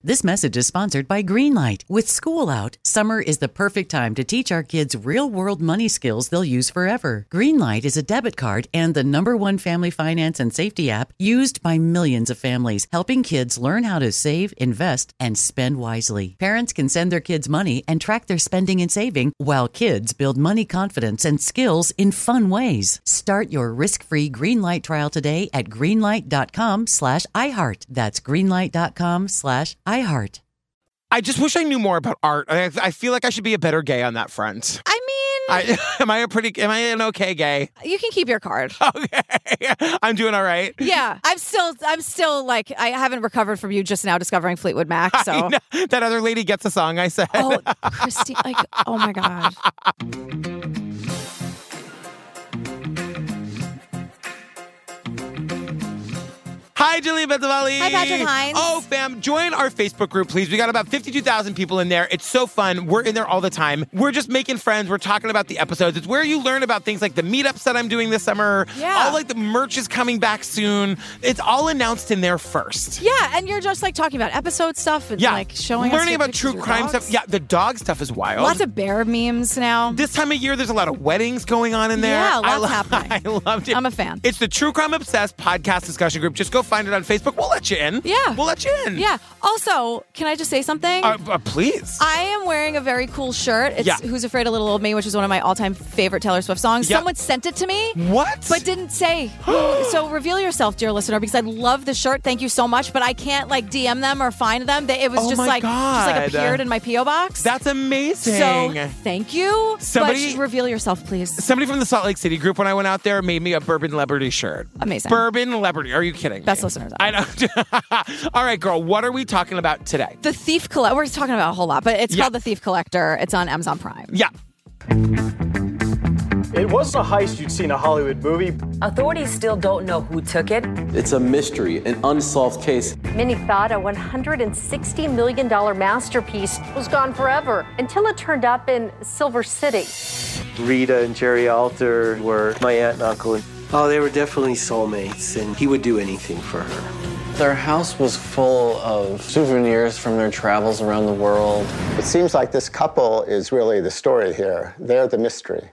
This message is sponsored by Greenlight. With school out, summer is the perfect time to teach our kids real-world money skills they'll use forever. Greenlight is a debit card and the #1 family finance and safety app used by millions of families, helping kids learn how to save, invest, and spend wisely. Parents can send their kids money and track their spending and saving, while kids build money confidence and skills in fun ways. Start your risk-free Greenlight trial today at greenlight.com/iHeart. That's greenlight.com/iHeart. I just wish I knew more about art. I feel like I should be a better gay on that front. I mean, am I an okay gay? You can keep your card. Okay, I'm doing all right. Yeah, I'm still like, I haven't recovered from you just now discovering Fleetwood Mac. So that other lady gets a song I said. Oh, Christine, like, oh my God. Hi, Jillian Benzavalli. Hi, Patrick Hines. Oh, fam, join our Facebook group, please. We got about 52,000 people in there. It's so fun. We're in there all the time. We're just making friends. We're talking about the episodes. It's where you learn about things like the meetups that I'm doing this summer. Yeah. All like the merch is coming back soon. It's all announced in there first. Yeah, and you're just like talking about episode stuff and like showing us learning about true crime stuff. Yeah, the dog stuff is wild. Lots of bear memes now. This time of year, there's a lot of weddings going on in there. Yeah, lots happening. I loved it. I'm a fan. It's the True Crime Obsessed podcast discussion group. Just go find it on Facebook. We'll let you in. Yeah. We'll let you in. Yeah. Also, can I just say something? Please. I am wearing a very cool shirt. It's Who's Afraid of Little Old Me, which is one of my all-time favorite Taylor Swift songs. Yep. Someone sent it to me. What? But didn't say. So reveal yourself, dear listener, because I love the shirt. Thank you so much. But I can't like DM them or find them. It was just like appeared in my P.O. box. That's amazing. So thank you. Somebody but reveal yourself, please. Somebody from the Salt Lake City group when I went out there made me a Bourbon Liberty shirt. Amazing. Bourbon Liberty. Are you kidding me? Best listeners ever. I know. All right, girl. What are we talking about today? The Thief Collector. We're talking about a whole lot, but it's called The Thief Collector. It's on Amazon Prime. Yeah. It wasn't a heist you'd see in a Hollywood movie. Authorities still don't know who took it. It's a mystery, an unsolved case. Many thought a $160 million masterpiece was gone forever until it turned up in Silver City. Rita and Jerry Alter were my aunt and uncle. Oh, they were definitely soulmates, and he would do anything for her. Their house was full of souvenirs from their travels around the world. It seems like this couple is really the story here. They're the mystery.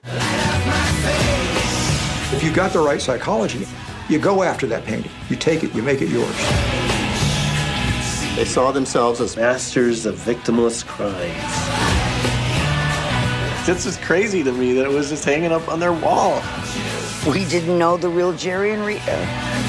If you got the right psychology, you go after that painting. You take it, you make it yours. They saw themselves as masters of victimless crimes. This was crazy to me that it was just hanging up on their wall. We didn't know the real Jerry and Rita.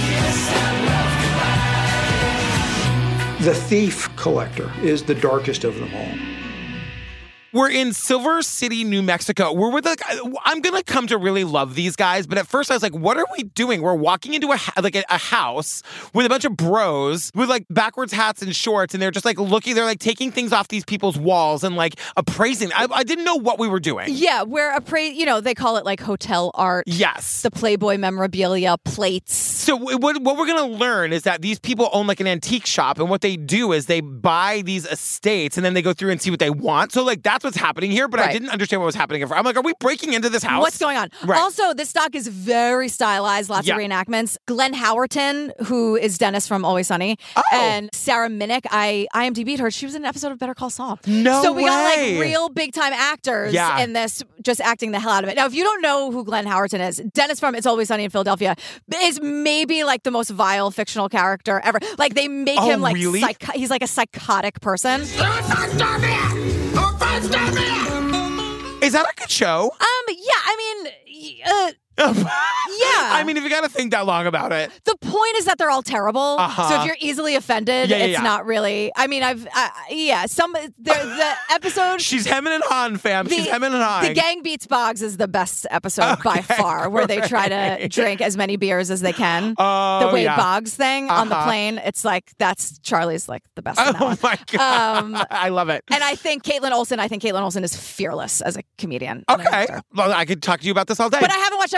The Thief Collector is the darkest of them all. We're in Silver City, New Mexico. We're with I'm going to come to really love these guys, but at first I was like, what are we doing? We're walking into a house with a bunch of bros with like backwards hats and shorts, and they're just like looking, they're like taking things off these people's walls and like appraising. I didn't know what we were doing. Yeah, we're they call it like hotel art. Yes. The Playboy memorabilia, plates. So what we're going to learn is that these people own like an antique shop, and what they do is they buy these estates and then they go through and see what they want. So like that's what's happening here, but I didn't understand what was happening. I'm like, are we breaking into this house? What's going on? Right. Also, this doc is very stylized, lots of reenactments. Glenn Howerton, who is Dennis from Always Sunny, and Sarah Minnick, I IMDb'd her. She was in an episode of Better Call Saul. No So we got like way. real big time actors in this, just acting the hell out of it. Now, if you don't know who Glenn Howerton is, Dennis from It's Always Sunny in Philadelphia is maybe like the most vile fictional character ever. Like they make him like he's like a psychotic person. Is that a good show? Yeah, I mean, I mean, if you got to think that long about it. The point is that they're all terrible. So if you're easily offended, it's not really. I mean, the episode. She's hemming and hawing, fam. She's hemming and hawing. The Gang Beats Boggs is the best episode by far, where they try to drink as many beers as they can. The Wade Boggs thing on the plane. It's like that's Charlie's like the best. In that one. My god, I love it. And I think Caitlin Olsen is fearless as a comedian. Okay, well, I could talk to you about this all day. But I haven't watched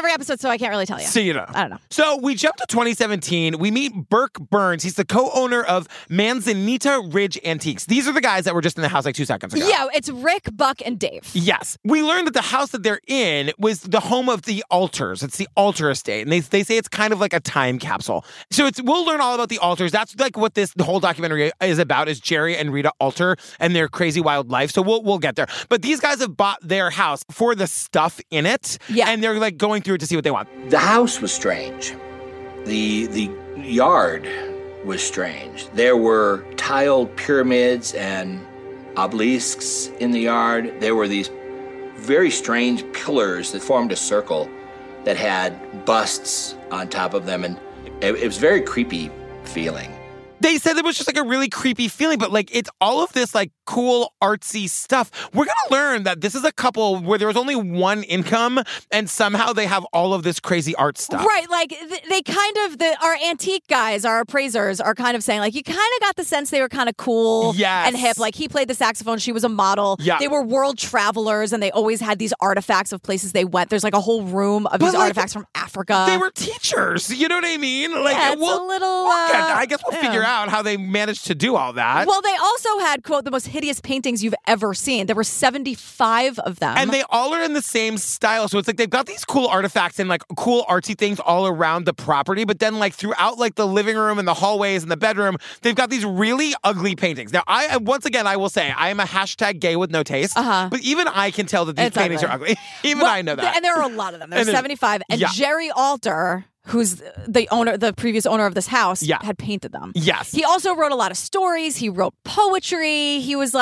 every episode, so I can't really tell you. So you know. I don't know. So we jump to 2017. We meet Burke Burns. He's the co-owner of Manzanita Ridge Antiques. These are the guys that were just in the house like 2 seconds ago. Yeah, it's Rick, Buck, and Dave. Yes. We learned that the house that they're in was the home of the Alters. It's the Alter estate. And they say it's kind of like a time capsule. So we'll learn all about the Alters. That's like what the whole documentary is about, is Jerry and Rita Alter and their crazy wild life. So we'll get there. But these guys have bought their house for the stuff in it. Yeah. And they're like going through it to see what they want. The house was strange. The yard was strange. There were tiled pyramids and obelisks in the yard. There were these very strange pillars that formed a circle that had busts on top of them, and it was very creepy feeling. They said it was just like a really creepy feeling, but like it's all of this like cool artsy stuff. We're going to learn that this is a couple where there was only one income and somehow they have all of this crazy art stuff. Right. Like they kind of, our antique guys, our appraisers are kind of saying like, you kind of got the sense they were kind of cool and hip. Like he played the saxophone. She was a model. Yeah. They were world travelers and they always had these artifacts of places they went. There's like a whole room of these artifacts from Africa. They were teachers. You know what I mean? Like, yeah, it's a little... I guess we'll figure out how they managed to do all that. Well, they also had, quote, the most hideous paintings you've ever seen. There were 75 of them. And they all are in the same style. So it's like they've got these cool artifacts and like cool artsy things all around the property. But then like throughout like the living room and the hallways and the bedroom, they've got these really ugly paintings. Now, once again, I will say I am a hashtag gay with no taste. But even I can tell that these paintings are ugly. Even I know that. And there are a lot of them. There's 75. And Jerry Alter, who's the previous owner of this house, had painted them. Yes. He also wrote a lot of stories. He wrote poetry.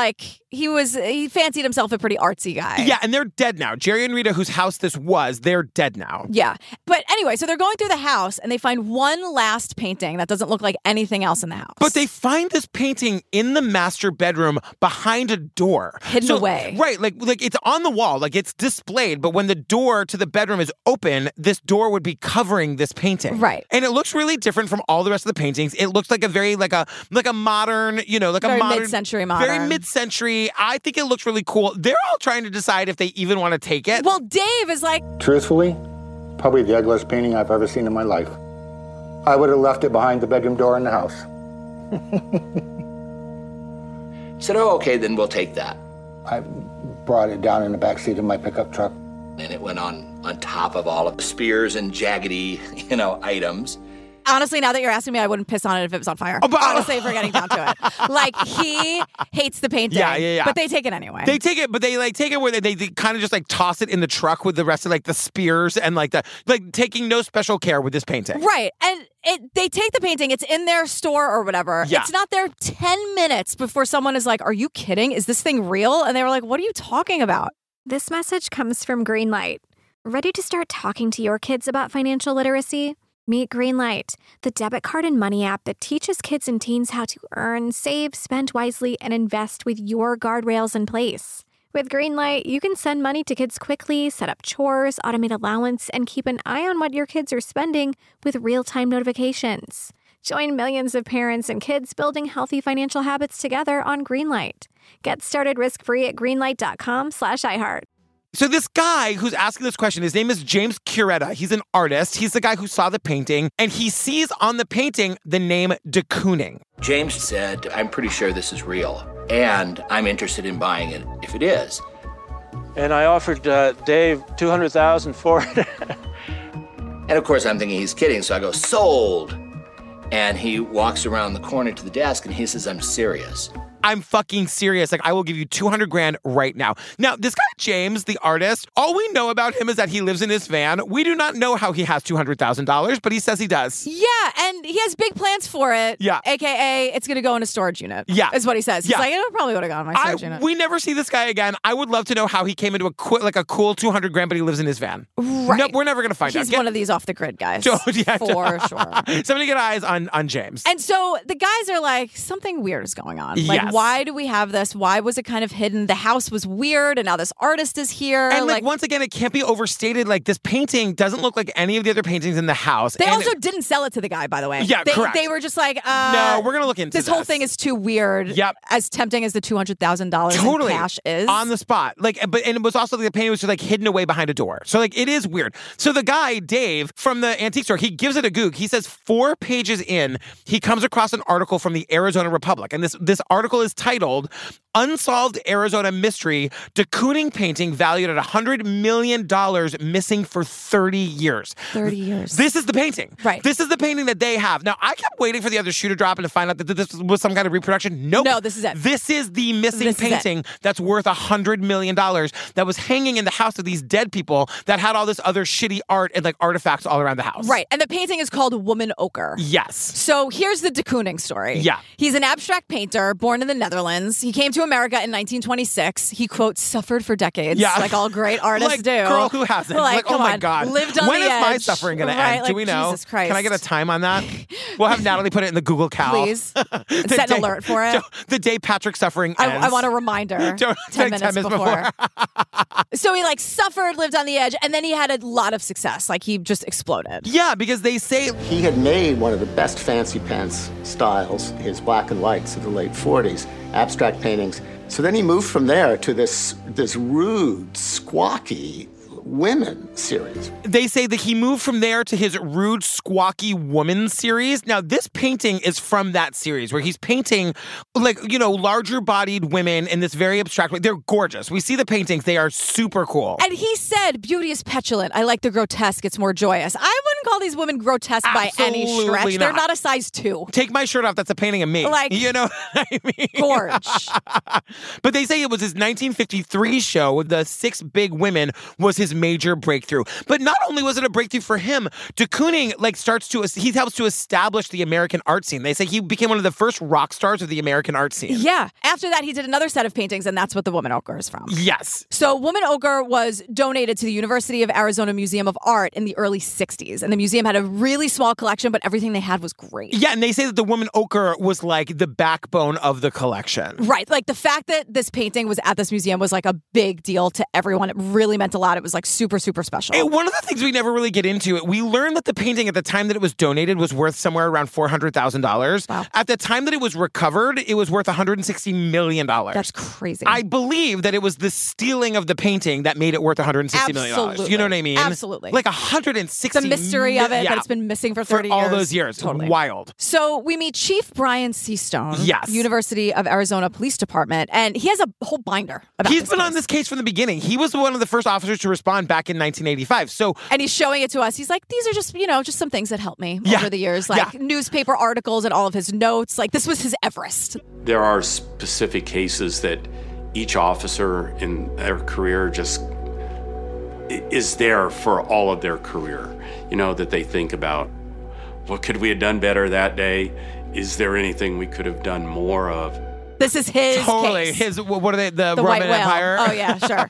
He fancied himself a pretty artsy guy. Yeah, and they're dead now. Jerry and Rita, whose house this was, they're dead now. Yeah. But anyway, so they're going through the house and they find one last painting that doesn't look like anything else in the house. But they find this painting in the master bedroom behind a door. Hidden away. Right. Like it's on the wall. Like it's displayed. But when the door to the bedroom is open, this door would be covering this painting. Right. And it looks really different from all the rest of the paintings. It looks like a very like a modern, very mid-century modern. Very mid-century. I think it looks really cool. They're all trying to decide if they even want to take it. Well, Dave is like, truthfully, probably the ugliest painting I've ever seen in my life. I would have left it behind the bedroom door in the house. Said, oh, okay, then we'll take that. I brought it down in the backseat of my pickup truck. And it went on top of all of the spears and jaggedy, items. Honestly, now that you're asking me, I wouldn't piss on it if it was on fire. Honestly, if we're getting down to it. Like, he hates the painting. Yeah. But they take it anyway. They take it, but they take it where they kind of just like toss it in the truck with the rest of like the spears and like taking no special care with this painting. Right. And they take the painting, it's in their store or whatever. Yeah. It's not there 10 minutes before someone is like, are you kidding? Is this thing real? And they were like, what are you talking about? This message comes from Greenlight. Ready to start talking to your kids about financial literacy? Meet Greenlight, the debit card and money app that teaches kids and teens how to earn, save, spend wisely, and invest with your guardrails in place. With Greenlight, you can send money to kids quickly, set up chores, automate allowance, and keep an eye on what your kids are spending with real-time notifications. Join millions of parents and kids building healthy financial habits together on Greenlight. Get started risk-free at greenlight.com/iHeart. So this guy who's asking this question, his name is James Curetta. He's an artist. He's the guy who saw the painting, and he sees on the painting the name de Kooning. James said, I'm pretty sure this is real, and I'm interested in buying it if it is. And I offered Dave $200,000 for it. And of course, I'm thinking he's kidding, so I go, sold. And he walks around the corner to the desk, and he says, I'm serious. I'm fucking serious. Like, I will give you $200,000 right now. Now, this guy, James, the artist, all we know about him is that he lives in his van. We do not know how he has $200,000, but he says he does. Yeah, and he has big plans for it. Yeah. AKA, it's going to go in a storage unit. Yeah. Is what he says. He's like, it probably would have gone in my storage unit. We never see this guy again. I would love to know how he came into a cool $200,000, but he lives in his van. Right. No, we're never going to find out. He's one of these off-the-grid guys. Yeah, for sure. Somebody get eyes on James. And so the guys are like, something weird is going on. Like, why do we have this? Why was it kind of hidden? The house was weird, and now this artist is here. And like once again, it can't be overstated. Like this painting doesn't look like any of the other paintings in the house. They also didn't sell it to the guy, by the way. Yeah, correct. They were just like, no, we're gonna look into this. Whole thing is too weird. Yep. As tempting as the $200,000 in cash is. On the spot. Like, and it was also the painting was just like hidden away behind a door. So like it is weird. So the guy, Dave, from the antique store, he gives it a goog. He says 4 pages in, he comes across an article from the Arizona Republic. And this article is titled Unsolved Arizona Mystery, de Kooning painting valued at $100 million missing for 30 years. 30 years. This is the painting. Right. This is the painting that they have. Now, I kept waiting for the other shoe to drop and to find out that this was some kind of reproduction. Nope. No, this is it. This is the missing painting that's worth $100 million that was hanging in the house of these dead people that had all this other shitty art and like artifacts all around the house. Right. And the painting is called Woman Ochre. Yes. So here's the de Kooning story. Yeah. He's an abstract painter born in the Netherlands. He came to America in 1926. He, quote, suffered for decades, like all great artists like, do. Girl, who hasn't? Like oh my God. Lived on when the is edge. My suffering going to end? Do we know? Jesus Christ. Can I get a time on that? We'll have Natalie put it in the Google Cal. Please. Set an alert for it. The day Patrick's suffering ends. I want a reminder 10 minutes before. So he like suffered, lived on the edge, and then he had a lot of success. Like he just exploded. Yeah, because they say he had made one of the best fancy pants styles, his black and whites of the late 40s, abstract paintings. So then he moved from there to this rude, squawky women series. They say that he moved from there to his rude, squawky woman series. Now, this painting is from that series where he's painting, like, you know, larger-bodied women in this very abstract way. They're gorgeous. We see the paintings. They are super cool. And he said, beauty is petulant. I like the grotesque. It's more joyous. I wouldn't call these women grotesque by any stretch. They're not a size 2. Take my shirt off. That's a painting of me. Like, you know what I mean? Gorge. But they say it was his 1953 show, The 6 Big Women, was his major breakthrough. But not only was it a breakthrough for him, de Kooning he helps to establish the American art scene. They say he became one of the first rock stars of the American art scene. Yeah. After that, he did another set of paintings, and that's what the Woman Ochre is from. Yes. So Woman Ochre was donated to the University of Arizona Museum of Art in the early 60s. And the museum had a really small collection, but everything they had was great. Yeah, and they say that the Woman Ochre was like the backbone of the collection. Right. Like the fact that this painting was at this museum was like a big deal to everyone. It really meant a lot. It was like super special. And one of the things we never really get into, we learned that the painting at the time that it was donated was worth somewhere around $400,000. Wow. At the time that it was recovered, it was worth $160 million. That's crazy. I believe that it was the stealing of the painting that made it worth $160 million. You know what I mean? Absolutely. Like $160 the mystery of it, that it's been missing for 30 years. For all those years. Totally. Wild. So we meet Chief Brian Seastone, yes. University of Arizona Police Department, and he has a whole binder about He's been on this case from the beginning. He was one of the first officers to respond back in 1985. And he's showing it to us. He's like, these are just, just some things that helped me over the years. Like newspaper articles and all of his notes. Like this was his Everest. There are specific cases that each officer in their career just is there for all of their career. That they think about, what could we have done better that day? Is there anything we could have done more of? This is his totally case. What are they? The Roman White Whale. Empire. Oh yeah, sure.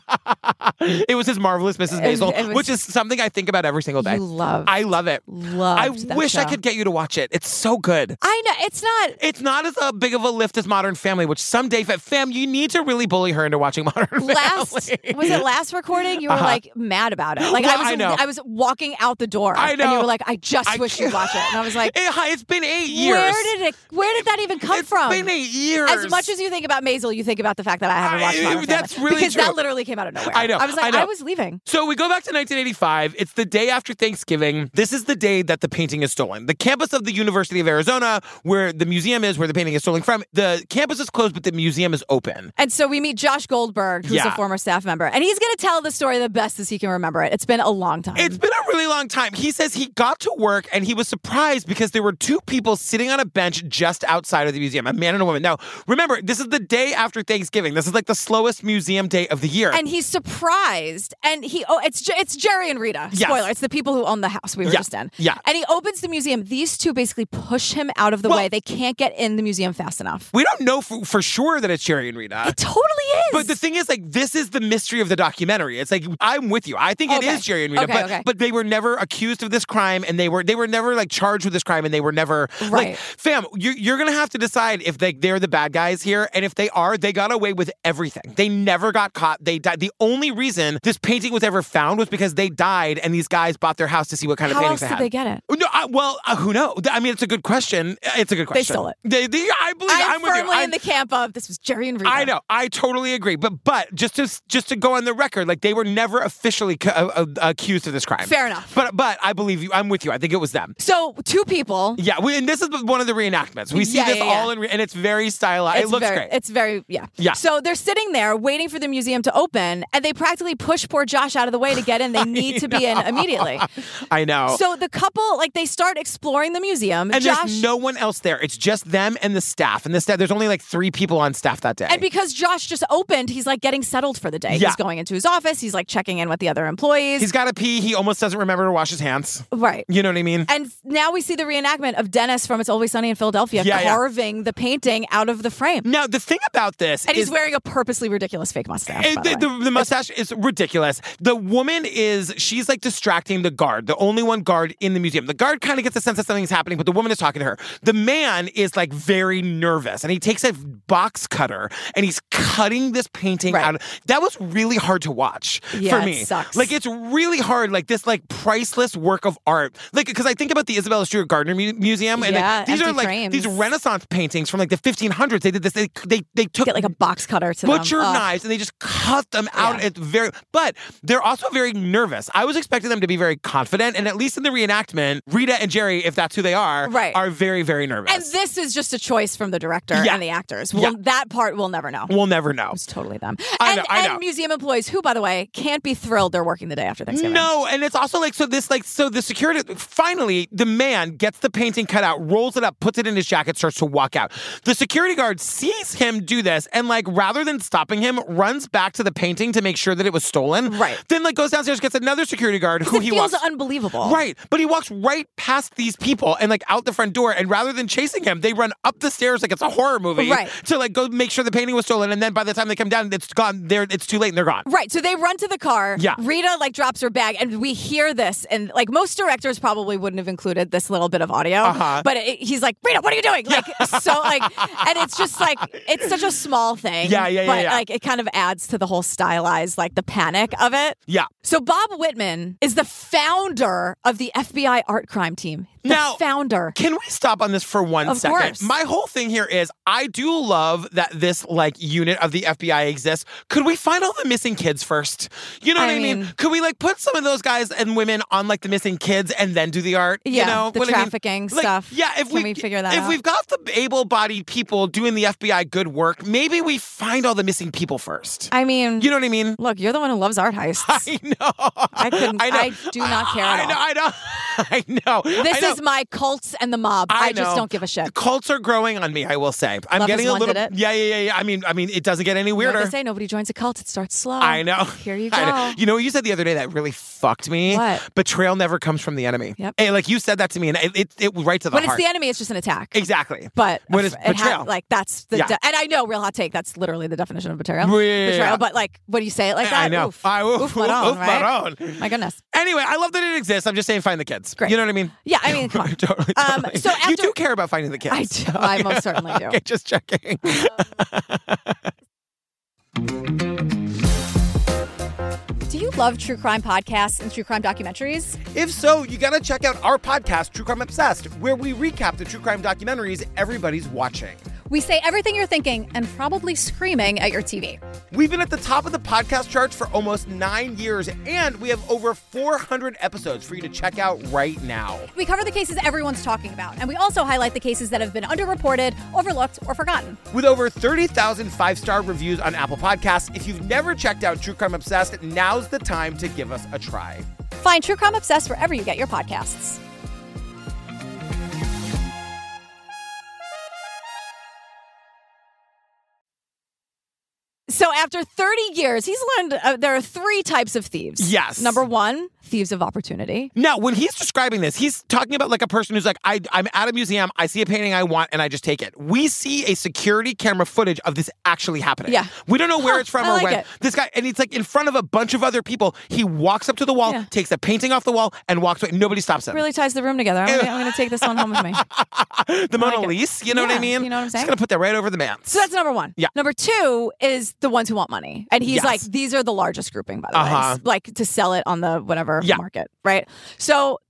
It was his Marvelous Mrs. Maisel, which is something I think about every single day. You love. I love it. I wish I could get you to watch it. It's so good. I know it's not. It's not as big of a lift as Modern Family, which someday, fam, you need to really bully her into watching Modern Family. Was it last recording? You were like mad about it. Like well, I was walking out the door. I know. And you were like, I just wish you'd watch it. And I was like, it's been 8 years. Where did that even come from? It's been 8 years. As much as you think about Maisel, you think about the fact that I haven't watched Modern Family. That's really because true. that literally came out of nowhere. I know. I was like, I was leaving. So we go back to 1985. It's the day after Thanksgiving. This is the day that the painting is stolen. The campus of the University of Arizona, where the museum is, where the painting is stolen from, the campus is closed, but the museum is open. And so we meet Josh Goldberg, who's a former staff member, and he's going to tell the story the best as he can remember it. It's been a long time. It's been a really long time. He says he got to work and he was surprised because there were 2 people sitting on a bench just outside of the museum, a man and a woman. Now, remember, this is the day after Thanksgiving. This is like the slowest museum day of the year. And he's surprised surprised, and it's Jerry and Rita. Spoiler, it's the people who own the house we were just in. Yeah. And he opens the museum. These two basically push him out of the way. They can't get in the museum fast enough. We don't know for sure that it's Jerry and Rita. It totally is. But the thing is, like, this is the mystery of the documentary. It's like, I'm with you. I think it is Jerry and Rita, but they were never accused of this crime, and they were never like charged with this crime, and they were never like, fam, you're gonna have to decide if they're the bad guys here, and if they are, they got away with everything. They never got caught. They died. The only reason this painting was ever found was because they died, and these guys bought their house to see what kind of paintings they had. How else did they get it? No, who knows? I mean, it's a good question. It's a good question. They stole it. I'm with you. firmly in the camp of this was Jerry and Rita. I know. I totally agree. But just to go on the record, like, they were never officially accused of this crime. Fair enough. But I believe you. I'm with you. I think it was them. So two people. Yeah, and this is one of the reenactments. We see this all in, and it's very stylized. It looks great. It's very, yeah. Yeah. So they're sitting there waiting for the museum to open, and they practically push poor Josh out of the way to get in. They need to be in immediately. I know. So the couple, like, they start exploring the museum. And there's no one else there. It's just them and the staff. And there's only like 3 people on staff that day. And because Josh just opened, he's like getting settled for the day. Yeah. He's going into his office. He's like checking in with the other employees. He's got to pee. He almost doesn't remember to wash his hands. Right. You know what I mean? And now we see the reenactment of Dennis from It's Always Sunny in Philadelphia carving the painting out of the frame. Now, the thing about this and he's wearing a purposely ridiculous fake mustache. The mustache is ridiculous. The woman she's like distracting the guard, the only one guard in the museum. The guard kind of gets a sense that something's happening, but the woman is talking to her. The man is like very nervous, and he takes a box cutter and he's cutting this painting out. That was really hard to watch for me. It sucks. Like, it's really hard, like this like priceless work of art. Like, because I think about the Isabella Stewart Gardner Museum, and like, these are like frames. These Renaissance paintings from like the 1500s. They did this. They took get like a box cutter to butcher knives, and they just cut them out. It's but they're also very nervous. I was expecting them to be very confident, and at least in the reenactment, Rita and Jerry, if that's who they are very, very nervous. And this is just a choice from the director and the actors. That part we'll never know. We'll never know. It's totally them. I know. And museum employees who, by the way, can't be thrilled they're working the day after Thanksgiving. No, and it's also like, so the security, finally, the man gets the painting cut out, rolls it up, puts it in his jacket, starts to walk out. The security guard sees him do this, and like, rather than stopping him, runs back to the painting to make sure that it was stolen. Right. Then like goes downstairs, gets another security guard who he feels unbelievable. Right. But he walks right past these people and like out the front door, and rather than chasing him, they run up the stairs like it's a horror movie to like go make sure the painting was stolen, and then by the time they come down, it's gone. It's too late and they're gone. Right. So they run to the car. Yeah. Rita like drops her bag, and we hear this, and like most directors probably wouldn't have included this little bit of audio. But he's like, Rita, what are you doing? Like, so like, and it's just like, it's such a small thing. But like, it kind of adds to the whole stylized, like the panic of it. Yeah. So Bob Whitman is the founder of the FBI art crime team. Now, founder. Can we stop on this for one second? Of course. My whole thing here is, I do love that this like unit of the FBI exists. Could we find all the missing kids first? You know what I mean? Could we like put some of those guys and women on like the missing kids and then do the art? Yeah, you know? the trafficking stuff. Yeah, Can we figure that out? If we've got the able-bodied people doing the FBI good work, maybe we find all the missing people first. I mean, you know what I mean? Look, you're the one who loves art heists. I know. I do not care at all. I know. This is my cults and the mob. I just don't give a shit. Cults are growing on me, I will say. I'm getting a little. Yeah. I mean, it doesn't get any weirder. You know what they say, nobody joins a cult. It starts slow. I know. Here you go. You know what you said the other day that really fucked me? What? Betrayal never comes from the enemy. Yep. Hey, like you said that to me, and it right to the heart. When it's the enemy, it's just an attack. Exactly. But when it's betrayal, that's the. And I know, real hot take. That's literally the definition of betrayal. Betrayal. But like, when you say it like that, I know. Oof my own. My goodness. Anyway, I love that it exists. I'm just saying, find the kids. Great. You know what I mean? Yeah, I mean, come on. Totally. So after, you do care about finding the kids. I do. I most certainly do. Okay, just checking. Do you love true crime podcasts and true crime documentaries? If so, you got to check out our podcast, True Crime Obsessed, where we recap the true crime documentaries everybody's watching. We say everything you're thinking and probably screaming at your TV. We've been at the top of the podcast charts for almost 9 years, and we have over 400 episodes for you to check out right now. We cover the cases everyone's talking about, and we also highlight the cases that have been underreported, overlooked, or forgotten. With over 30,000 five-star reviews on Apple Podcasts, if you've never checked out True Crime Obsessed, now's the time to give us a try. Find True Crime Obsessed wherever you get your podcasts. So after 30 years, he's learned there are 3 types of thieves. Yes. Number 1, thieves of opportunity. Now, when he's describing this, he's talking about like a person who's like, I'm at a museum, I see a painting I want, and I just take it. We see a security camera footage of this actually happening. Yeah. We don't know where it's from or when. It. This guy, and it's like in front of a bunch of other people. He walks up to the wall, takes a painting off the wall, and walks away. Nobody stops him. Really ties the room together. I'm going to take this one home with me. The Mona Lisa, you know what I mean? You know what I'm saying? Just going to put that right over the man. So that's number 1. Yeah. Number 2 is the ones who want money. And he's like, these are the largest grouping, by the way. It's like to sell it on the whatever market, right? So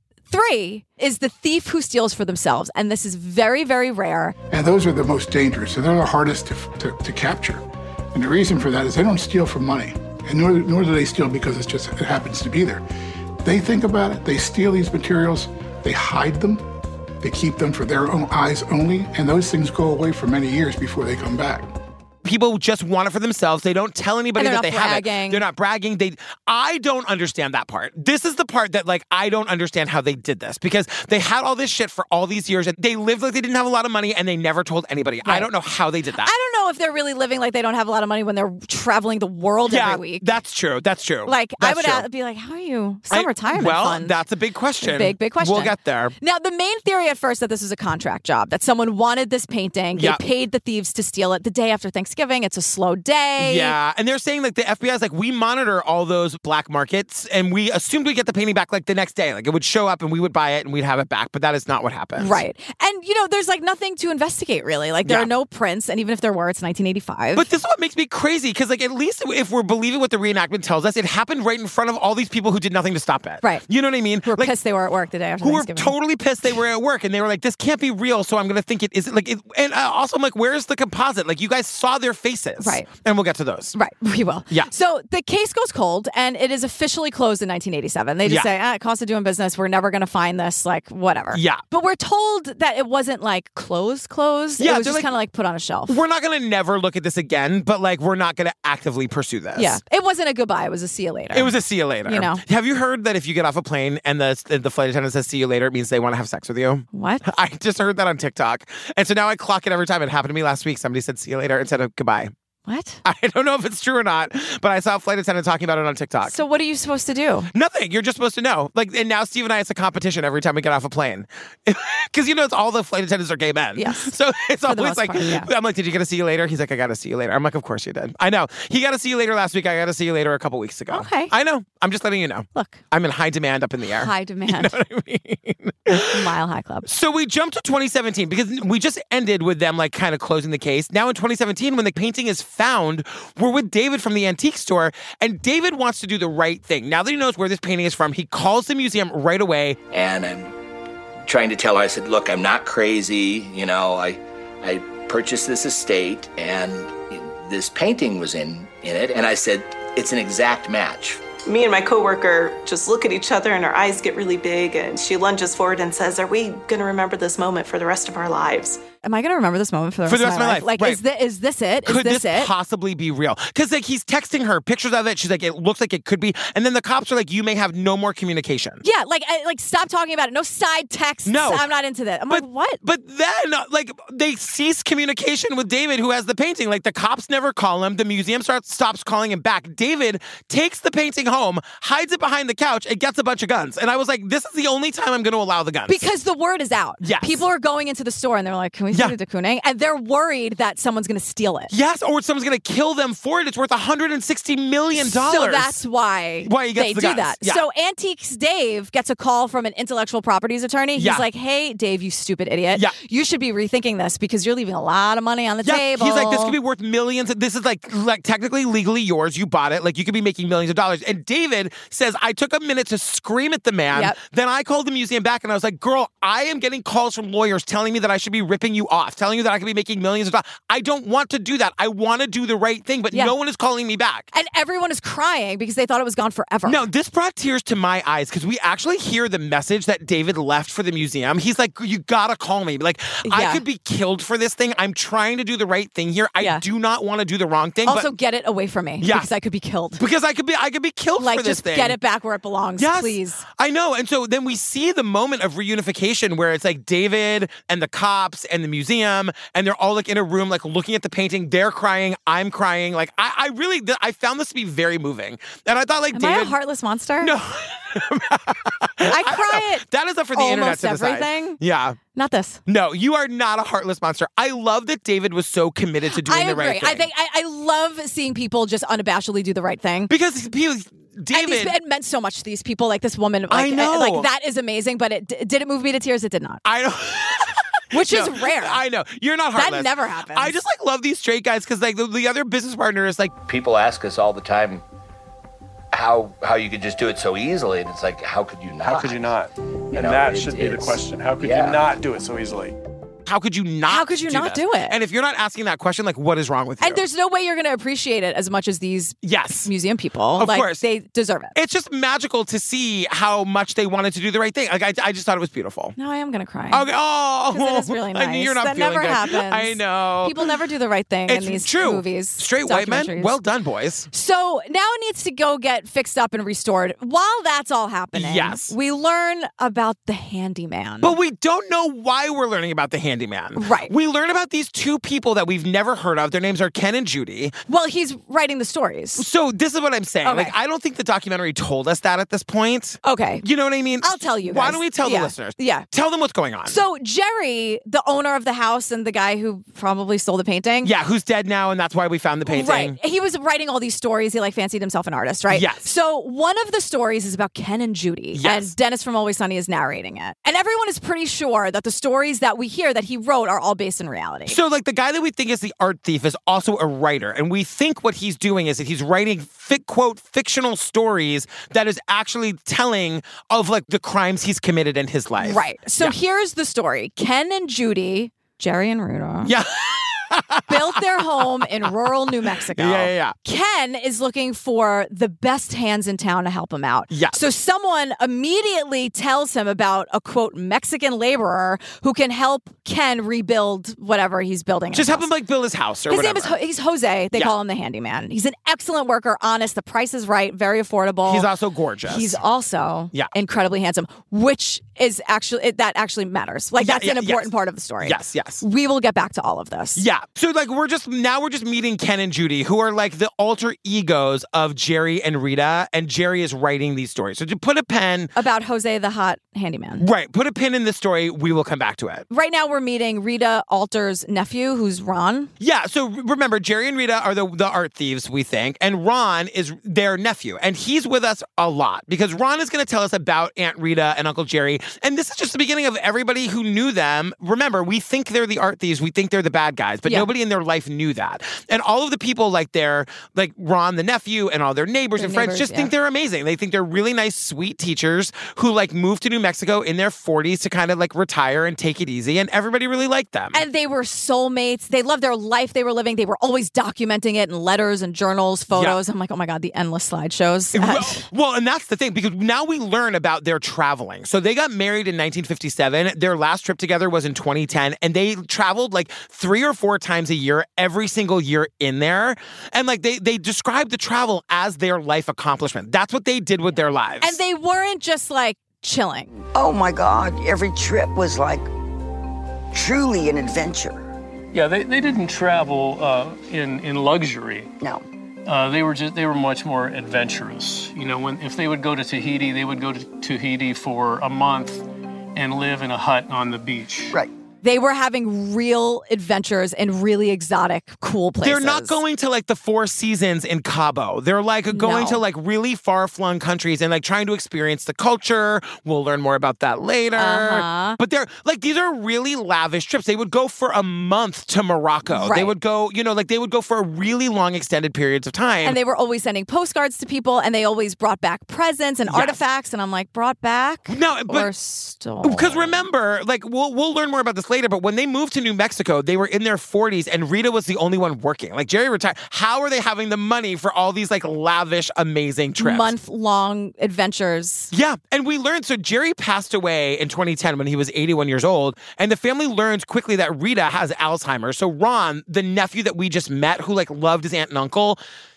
3 is the thief who steals for themselves. And this is very, very rare. And those are the most dangerous. So they're the hardest to capture. And the reason for that is they don't steal for money. And nor do they steal because it happens to be there. They think about it. They steal these materials. They hide them. They keep them for their own eyes only. And those things go away for many years before they come back. People just want it for themselves. They don't tell anybody that they have it. They're not bragging. I don't understand that part. This is the part that, like, I don't understand how they did this because they had all this shit for all these years and they lived like they didn't have a lot of money and they never told anybody. Right. I don't know how they did that. I don't know if they're really living like they don't have a lot of money when they're traveling the world every week. That's true. That's true. Like, I would be like, how are you? Some retirement fund. That's a big question. Big question. We'll get there. Now, the main theory at first that this was a contract job, that someone wanted this painting. They paid the thieves to steal it the day after Thanksgiving. It's a slow day. Yeah, and they're saying like the FBI is like, we monitor all those black markets and we assumed we'd get the painting back like the next day. Like it would show up and we would buy it and we'd have it back, but that is not what happened. Right. And there's like nothing to investigate really. Like there are no prints, and even if there were, it's 1985. But this is what makes me crazy because like at least if we're believing what the reenactment tells us, it happened right in front of all these people who did nothing to stop it. Right. You know what I mean? Who were pissed they were at work the day after Who were Thanksgiving. totally pissed they were at work and they were like, this can't be real, so I'm going to think it is. Like, and also I'm like, where's the composite? Like you guys saw their faces. Right. And we'll get to those. Right, we will. Yeah. So the case goes cold, and it is officially closed in 1987. They just say, cost of doing business. We're never going to find this, like, whatever. Yeah. But we're told that it wasn't, like, closed. Yeah, it was just kind of, like, put on a shelf. We're not going to never look at this again, but, like, we're not going to actively pursue this. Yeah. It wasn't a goodbye. It was a see you later. It was a see you later. You know? Have you heard that if you get off a plane and the flight attendant says see you later, it means they want to have sex with you? What? I just heard that on TikTok. And so now I clock it every time. It happened to me last week. Somebody said see you later instead of goodbye. What? I don't know if it's true or not, but I saw a flight attendant talking about it on TikTok. So what are you supposed to do? Nothing. You're just supposed to know. Like, and now Steve and I, it's a competition every time we get off a plane. Because, it's all the flight attendants are gay men. Yes. So it's For the always most like, part, I'm like, did you get to see you later? He's like, I got to see you later. I'm like, of course you did. I know. He got to see you later last week. I got to see you later a couple weeks ago. Okay. I know. I'm just letting you know. Look. I'm in high demand up in the air. High demand. You know what I mean? Mile High Club. So we jumped to 2017 because we just ended with them like kind of closing the case. Now in 2017, when the painting is found, we're with David from the antique store, and David wants to do the right thing. Now that he knows where this painting is from, he calls the museum right away. And I'm trying to tell her, I said, look, I'm not crazy. I purchased this estate and this painting was in it. And I said, it's an exact match. Me and my coworker just look at each other and our eyes get really big, and she lunges forward and says, are we going to remember this moment for the rest of our lives? Am I going to remember this moment for the rest of my life? Like, right. is this it? Could this this it? possibly be real? Because like he's texting her pictures of it. She's like, it looks like it could be. And then the cops are like, you may have no more communication. Yeah, like stop talking about it. No side texts. No. I'm not into that. I'm like, what? But then, like, they cease communication with David, who has the painting. Like, the cops never call him. The museum stops calling him back. David takes the painting home, hides it behind the couch, and gets a bunch of guns. And I was like, this is the only time I'm going to allow the guns. Because the word is out. Yes. People are going into the store, and they're like, can we see the de Kooning? And they're worried that someone's going to steal it. Yes, or someone's going to kill them for it. It's worth $160 million. So that's why they do that. Yeah. So Antiques Dave gets a call from an intellectual properties attorney. He's like, hey, Dave, you stupid idiot. Yeah. You should be rethinking this because you're leaving a lot of money on the table. He's like, this could be worth millions. This is like technically legally yours. You bought it. Like, you could be making millions of dollars. And David says, I took a minute to scream at the man. Yep. Then I called the museum back and I was like, girl, I am getting calls from lawyers telling me that I should be ripping you off, telling you that I could be making millions of dollars. I don't want to do that. I want to do the right thing, but no one is calling me back. And everyone is crying because they thought it was gone forever. No, this brought tears to my eyes because we actually hear the message that David left for the museum. He's like, you gotta call me. Like, I could be killed for this thing. I'm trying to do the right thing here. I do not want to do the wrong thing. Also, get it away from me because I could be killed. Because I could be killed for this thing. Just get it back where it belongs, please. I know. And so then we see the moment of reunification where it's like David and the cops and the museum, and they're all like in a room, like looking at the painting. They're crying. I'm crying. Like I really, I found this to be very moving. And I thought like, Am David, I a heartless monster? No. I cry at that is up for the internet to decide. Everything. Yeah. Not this. No, you are not a heartless monster. I love that David was so committed to doing the right thing. I think I love seeing people just unabashedly do the right thing. Because David... it meant so much to these people. Like this woman. Like, I know. Like that is amazing, but did it move me to tears? It did not. I know. Which is rare. I know. You're not heartless. That never happens. I just like love these straight guys because like the other business partner is like... People ask us all the time how you could just do it so easily, and it's like, how could you not? How could you not? And that should be the question. How could you not do it so easily? How could you not? How could you not do it? And if you're not asking that question, like, what is wrong with you? And there's no way you're going to appreciate it as much as these museum people. Of like, course. They deserve it. It's just magical to see how much they wanted to do the right thing. Like, I just thought it was beautiful. No, I am going to cry. Okay. Oh, it is really nice. I knew you're not that feeling never good. happens. I know. People never do the right thing in these movies. Straight white men. Well done, boys. So now it needs to go get fixed up and restored. While that's all happening, we learn about the handyman. But we don't know why we're learning about the handyman. Right. We learn about these two people that we've never heard of. Their names are Ken and Judy. Well, he's writing the stories. So this is what I'm saying. Okay. Like, I don't think the documentary told us that at this point. Okay. You know what I mean? I'll tell you guys. Why don't we tell the listeners? Yeah. Tell them what's going on. So Jerry, the owner of the house and the guy who probably stole the painting. Yeah, who's dead now, and that's why we found the painting. Right. He was writing all these stories. He fancied himself an artist, right? Yes. So one of the stories is about Ken and Judy. Yes. And Dennis from Always Sunny is narrating it. And everyone is pretty sure that the stories that we hear that he wrote are all based in reality. So, like, the guy that we think is the art thief is also a writer. And we think what he's doing is that he's writing, quote, fictional stories that is actually telling of, like, the crimes he's committed in his life. Right. So here's the story. Ken and Judy, Jerry and Rita. Yeah. built their home in rural New Mexico. Yeah. Ken is looking for the best hands in town to help him out. Yeah. So someone immediately tells him about a, quote, Mexican laborer who can help Ken rebuild whatever he's building. Just help him, like, build his house or his whatever. His name is he's Jose. They call him the handyman. He's an excellent worker, honest. The price is right, very affordable. He's also gorgeous. He's also incredibly handsome, which is actually, that actually matters. Like, that's an important part of the story. Yes. We will get back to all of this. Yeah. So, like, we're just meeting Ken and Judy, who are, like, the alter egos of Jerry and Rita, and Jerry is writing these stories. So to put a pen... About Jose the hot handyman. Right. Put a pin in this story. We will come back to it. Right now, we're meeting Rita Alter's nephew, who's Ron. Yeah. So remember, Jerry and Rita are the art thieves, we think, and Ron is their nephew. And he's with us a lot because Ron is going to tell us about Aunt Rita and Uncle Jerry. And this is just the beginning of everybody who knew them. Remember, we think they're the art thieves. We think they're the bad guys, but nobody in their life knew that. And all of the people, like Ron, the nephew, and all their neighbors and friends just think they're amazing. They think they're really nice, sweet teachers who, like, moved to New Mexico in their 40s to kind of, like, retire and take it easy. And everybody really liked them. And they were soulmates. They loved their life they were living. They were always documenting it in letters and journals, photos. Yeah. I'm like, oh my God, the endless slideshows. Well, and that's the thing, because now we learn about their traveling. So they got married in 1957. Their last trip together was in 2010. And they traveled like 3 or 4 times a year, every single year in there. And like they described the travel as their life accomplishment. That's what they did with their lives. And they weren't just like chilling. Oh my God, every trip was like truly an adventure. Yeah, they didn't travel in luxury. No. They were much more adventurous. You know, if they would go to Tahiti, they would go to Tahiti for a month and live in a hut on the beach. Right. They were having real adventures in really exotic, cool places. They're not going to like the Four Seasons in Cabo. They're like going to like really far-flung countries and like trying to experience the culture. We'll learn more about that later. But they're like, these are really lavish trips. They would go for a month to Morocco. Right. They would go, they would go for a really long extended periods of time. And they were always sending postcards to people, and they always brought back presents and artifacts. And I'm like, brought back? No, but or stole? Because remember, like we'll learn more about this later, but when they moved to New Mexico, they were in their 40s and Rita was the only one working. Like Jerry retired. How are they having the money for all these like lavish, amazing trips? Month-long adventures. Yeah. And we learned, so Jerry passed away in 2010 when he was 81 years old. And the family learns quickly that Rita has Alzheimer's. So Ron, the nephew that we just met who like loved his aunt and uncle,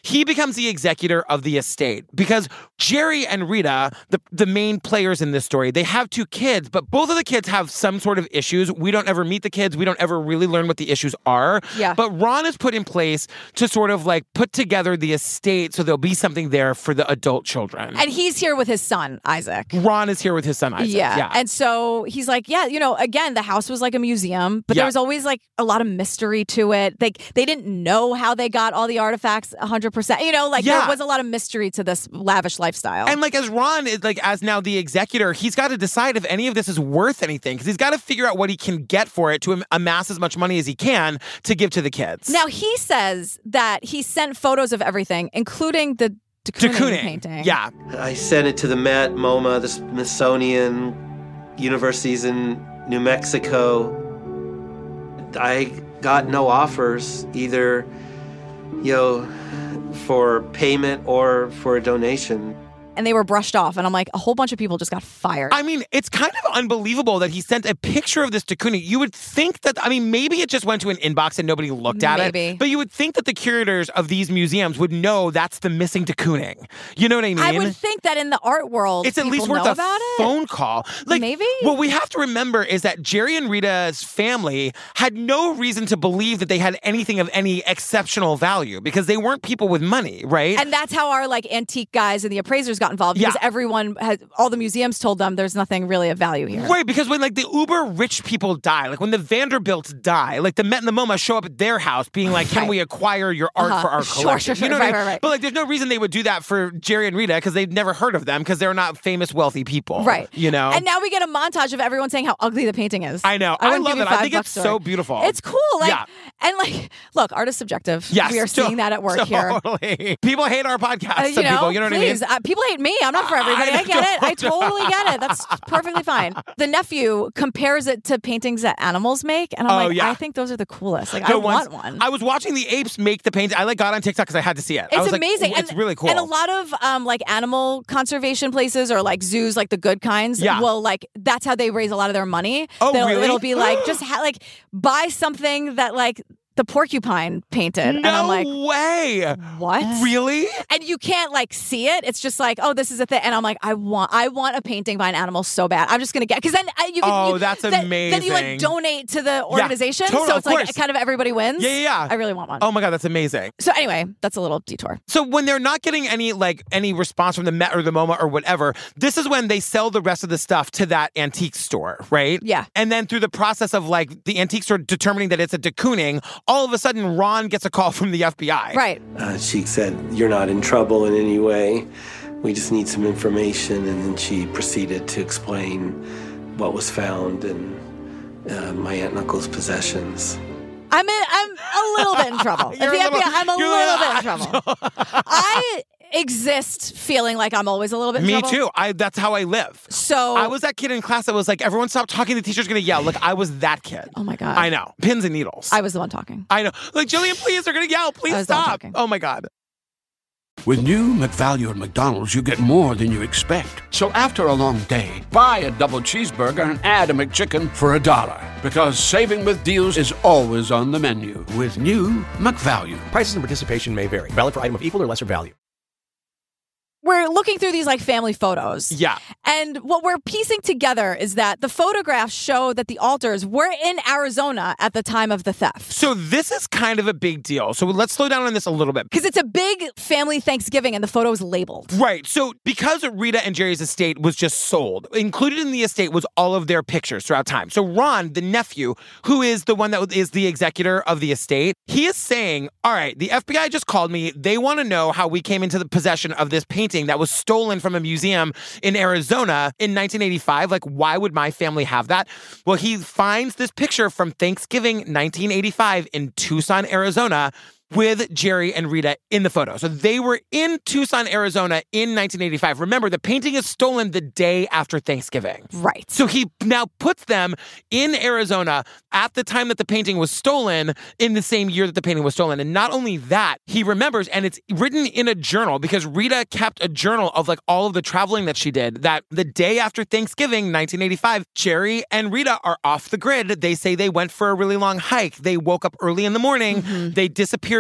he becomes the executor of the estate because Jerry and Rita, the main players in this story, they have 2 kids, but both of the kids have some sort of issues. We don't ever meet the kids. We don't ever really learn what the issues are. Yeah. But Ron is put in place to sort of like put together the estate so there'll be something there for the adult children. And he's here with his son, Isaac. Ron is here with his son, Isaac. Yeah. And so he's like, again, the house was like a museum, but there was always like a lot of mystery to it. They didn't know how they got all the artifacts 100%. There was a lot of mystery to this lavish lifestyle. And like as Ron is like as now the executor, he's got to decide if any of this is worth anything because he's got to figure out what he can get for it to amass as much money as he can to give to the kids. Now he says that he sent photos of everything, including the de Kooning painting. Yeah. I sent it to the Met, MoMA, the Smithsonian, universities in New Mexico. I got no offers, either, for payment or for a donation. And they were brushed off. And I'm like, a whole bunch of people just got fired. I mean, it's kind of unbelievable that he sent a picture of this de Kooning. You would think that, maybe it just went to an inbox and nobody looked at it. But you would think that the curators of these museums would know that's the missing de Kooning. You know what I mean? I would think that in the art world, it's at least worth a phone call. Maybe? What we have to remember is that Jerry and Rita's family had no reason to believe that they had anything of any exceptional value because they weren't people with money, right? And that's how our antique guys and the appraisers got involved because all the museums told them there's nothing really of value here. Right, because when the uber rich people die, like when the Vanderbilts die, like the Met and the MoMA show up at their house being like, can we acquire your art for our collection? Sure. You know what I mean? Right. But there's no reason they would do that for Jerry and Rita because they'd never heard of them because they're not famous, wealthy people. Right. And now we get a montage of everyone saying how ugly the painting is. I know. I love it. I think it's so beautiful. It's cool. And look, art is subjective. Yes, we are seeing that at work here. People hate our podcast. Some people, you know please, what I mean? People hate me. I'm not for everybody. I get it. I totally get it. That's perfectly fine. The nephew compares it to paintings that animals make. And I'm I think those are the coolest. I want one. I was watching the apes make the painting. I got on TikTok because I had to see it. It's amazing. It's really cool. And a lot of animal conservation places or zoos, the good kinds, will that's how they raise a lot of their money. Oh, really? It'll be just buy something that the porcupine painted. No and I'm like, way. What? Really? And you can't see it. It's just this is a thing. And I'm like, I want a painting by an animal so bad. I'm just gonna get because then you can. That's amazing. Then you donate to the organization. Totally, so it's kind of everybody wins. Yeah. I really want one. Oh my God, that's amazing. So anyway, that's a little detour. So when they're not getting any response from the Met or the MoMA or whatever, this is when they sell the rest of the stuff to that antique store, right? Yeah. And then through the process of the antique store determining that it's a de Kooning, all of a sudden Ron gets a call from the FBI. Right. She said, "You're not in trouble in any way. We just need some information." And then she proceeded to explain what was found in my aunt and uncle's possessions. I'm a little bit in trouble. I'm a little bit in trouble. I exist feeling like I'm always a little bit in trouble. Me too. That's how I live. So I was that kid in class that was like, everyone stop talking, the teacher's gonna yell. Look, I was that kid. Oh my God. I know. Pins and needles. I was the one talking. I know. Jillian, please, they're gonna yell. Please stop. Oh my God. With new McValue at McDonald's, you get more than you expect. So after a long day, buy a double cheeseburger and add a McChicken for $1. Because saving with deals is always on the menu with new McValue. Prices and participation may vary. Valid for item of equal or lesser value. We're looking through these family photos. Yeah. And what we're piecing together is that the photographs show that the altars were in Arizona at the time of the theft. So this is kind of a big deal. So let's slow down on this a little bit. Because it's a big family Thanksgiving and the photo is labeled. Right. So because Rita and Jerry's estate was just sold, included in the estate was all of their pictures throughout time. So Ron, the nephew, who is the one that is the executor of the estate, he is saying, all right, the FBI just called me. They want to know how we came into the possession of this painting that was stolen from a museum in Arizona in 1985. Why would my family have that? Well, he finds this picture from Thanksgiving 1985 in Tucson, Arizona, with Jerry and Rita in the photo. So they were in Tucson, Arizona in 1985. Remember, the painting is stolen the day after Thanksgiving. Right. So he now puts them in Arizona at the time that the painting was stolen in the same year that the painting was stolen. And not only that, he remembers, and it's written in a journal because Rita kept a journal of all of the traveling that she did, that the day after Thanksgiving, 1985, Jerry and Rita are off the grid. They say they went for a really long hike. They woke up early in the morning. Mm-hmm. They disappeared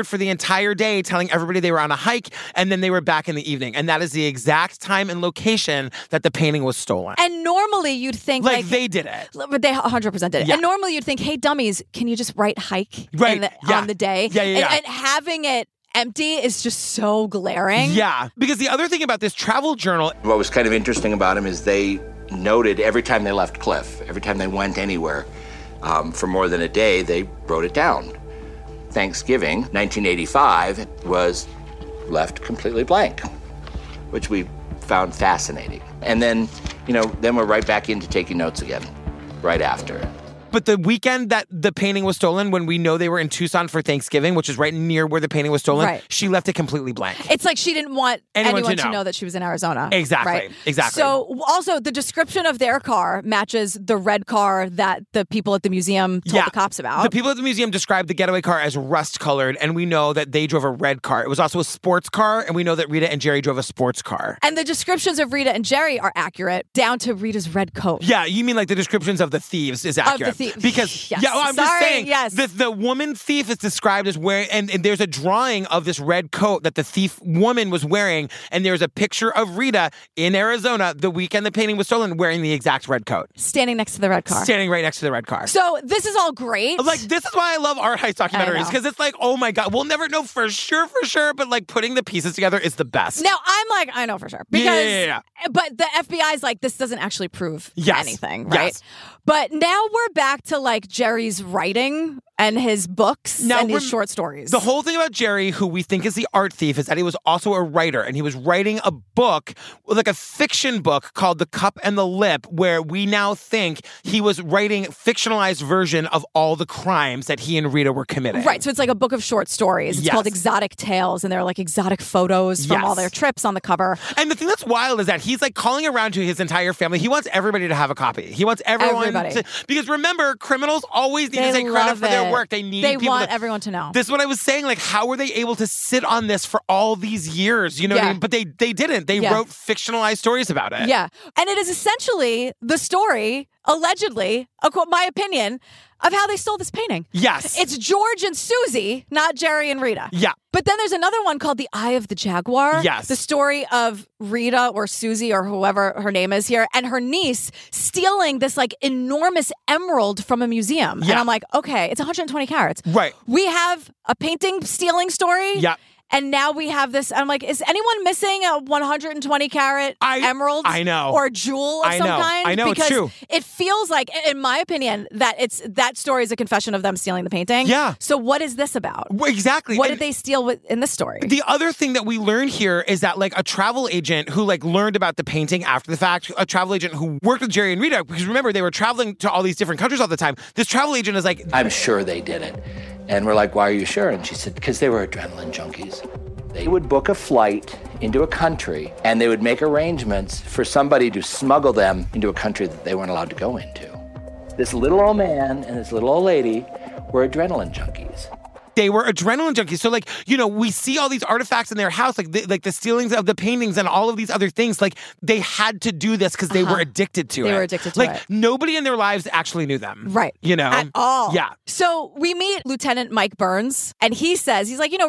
disappeared for the entire day, telling everybody they were on a hike, and then they were back in the evening. And that is the exact time and location that the painting was stolen. And normally you'd think like they did it. But they 100% did it. Yeah. And normally you'd think, hey, dummies, can you just write hike on the day? And having it empty is just so glaring. Yeah, because the other thing about this travel journal... What was kind of interesting about him is they noted every time they left Cliff, every time they went anywhere for more than a day, they wrote it down. Thanksgiving, 1985, was left completely blank, which we found fascinating. And then, then we're right back into taking notes again, right after. But the weekend that the painting was stolen, when we know they were in Tucson for Thanksgiving, which is right near where the painting was stolen, she left it completely blank. It's like she didn't want anyone to know that she was in Arizona. Exactly. Right? Exactly. So also the description of their car matches the red car that the people at the museum told the cops about. The people at the museum described the getaway car as rust-colored, and we know that they drove a red car. It was also a sports car, and we know that Rita and Jerry drove a sports car. And the descriptions of Rita and Jerry are accurate, down to Rita's red coat. Yeah, you mean like the descriptions of the thieves is accurate. Of the thieves. Because... Yes. Yeah, well, I'm just saying, yes. the woman thief is described as wearing, and there's a drawing of this red coat that the thief woman was wearing, and there's a picture of Rita in Arizona the weekend the painting was stolen wearing the exact red coat. Standing next to the red car. Standing right next to the red car. So this is all great. Like, this is why I love art heist documentaries, because it's like, oh my God, we'll never know for sure, but like putting the pieces together is the best. Now, I'm like, I know for sure. Because, but the FBI's like, this doesn't actually prove anything, right? Yes. But now we're back to like Jerry's writing and his books and his short stories. The whole thing about Jerry, who we think is the art thief, is that he was also a writer, and he was writing a book, like a fiction book called The Cup and the Lip, where we now think he was writing a fictionalized version of all the crimes that he and Rita were committing. Right, so it's like a book of short stories. It's called Exotic Tales, and there are like exotic photos from all their trips on the cover. And the thing that's wild is that he's like calling around to his entire family. He wants everybody to have a copy. He wants everyone to, because remember, criminals always need to take credit for their work. They want everyone to know. This is what I was saying. Like, how were they able to sit on this for all these years? You know what I mean? But they didn't. They wrote fictionalized stories about it. Yeah. And it is essentially the story, allegedly, my opinion, of how they stole this painting. Yes. It's George and Susie, not Jerry and Rita. Yeah. But then there's another one called The Eye of the Jaguar. Yes. The story of Rita or Susie or whoever her name is here and her niece stealing this like enormous emerald from a museum. Yeah. And I'm like, okay, it's 120 carats. Right. We have a painting stealing story. Yeah. And now we have this. I'm like, is anyone missing a 120 carat emerald? I know. Or jewel of some kind? I know, because it's true. It feels like, in my opinion, that story is a confession of them stealing the painting. Yeah. So what is this about? Exactly. What did they steal in this story? The other thing that we learned here is that like a travel agent who like learned about the painting after the fact, a travel agent who worked with Jerry and Rita, because remember, they were traveling to all these different countries all the time. This travel agent is like, I'm sure they did it. And we're like, why are you sure? And she said, because they were adrenaline junkies. They would book a flight into a country, and they would make arrangements for somebody to smuggle them into a country that they weren't allowed to go into. This little old man and this little old lady were adrenaline junkies. They were adrenaline junkies. So, like, you know, we see all these artifacts in their house, like the stealings of the paintings and all of these other things. Like, they had to do this because they were addicted to it. They were addicted to it. Like, nobody in their lives actually knew them. Right. You know? At all. Yeah. So we meet Lieutenant Mike Burns, and he says, he's like, you know,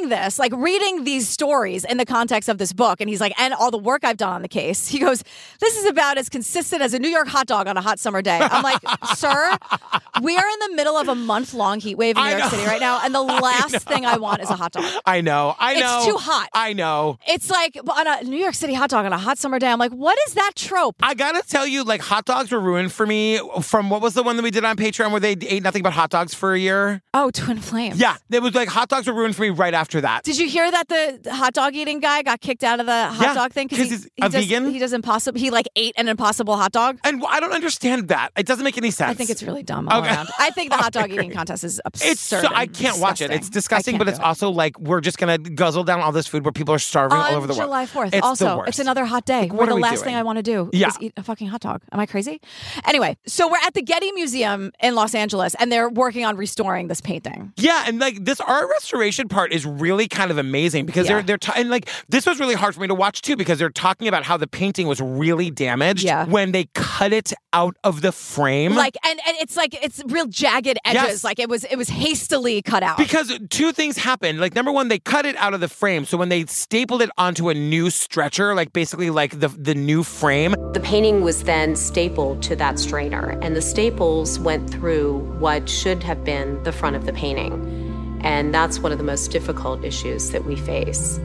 reading these stories in the context of this book, and he's like, and all the work I've done on the case, he goes, this is about as consistent as a New York hot dog on a hot summer day. I'm like, sir, we are in the middle of a month-long heat wave in New York City right now, and the last thing I want is a hot dog. I know. It's too hot. I know. It's like on a New York City hot dog on a hot summer day. I'm like, what is that trope? I gotta tell you, like, hot dogs were ruined for me from what was the one that we did on Patreon where they ate nothing but hot dogs for a year? Oh, Twin Flames. Yeah. It was like hot dogs were ruined for me right after that. Did you hear that the hot dog eating guy got kicked out of the hot dog thing? Because he's a vegan? He does Impossible. He like ate an Impossible hot dog. And I don't understand that. It doesn't make any sense. I think it's really dumb all around. I think the hot dog eating contest is absurd. I can't watch it. It's disgusting, but it's also like we're just going to guzzle down all this food where people are starving all over the world. On July 4th. It's also, the worst. It's another hot day. Like, what the are we last doing? thing I want to do is eat a fucking hot dog. Am I crazy? Anyway, so we're at the Getty Museum in Los Angeles, and they're working on restoring this painting. Yeah, and like this art restoration part is really kind of amazing because they're and like this was really hard for me to watch too because they're talking about how the painting was really damaged when they cut it out of the frame. Like and it's like it's real jagged edges. Yes. Like it was hastily cut out. about? Because two things happened. Like, number one, they cut it out of the frame. So when they stapled it onto a new stretcher, like basically like the new frame. The painting was then stapled to that strainer, and the staples went through what should have been the front of the painting. And that's one of the most difficult issues that we face.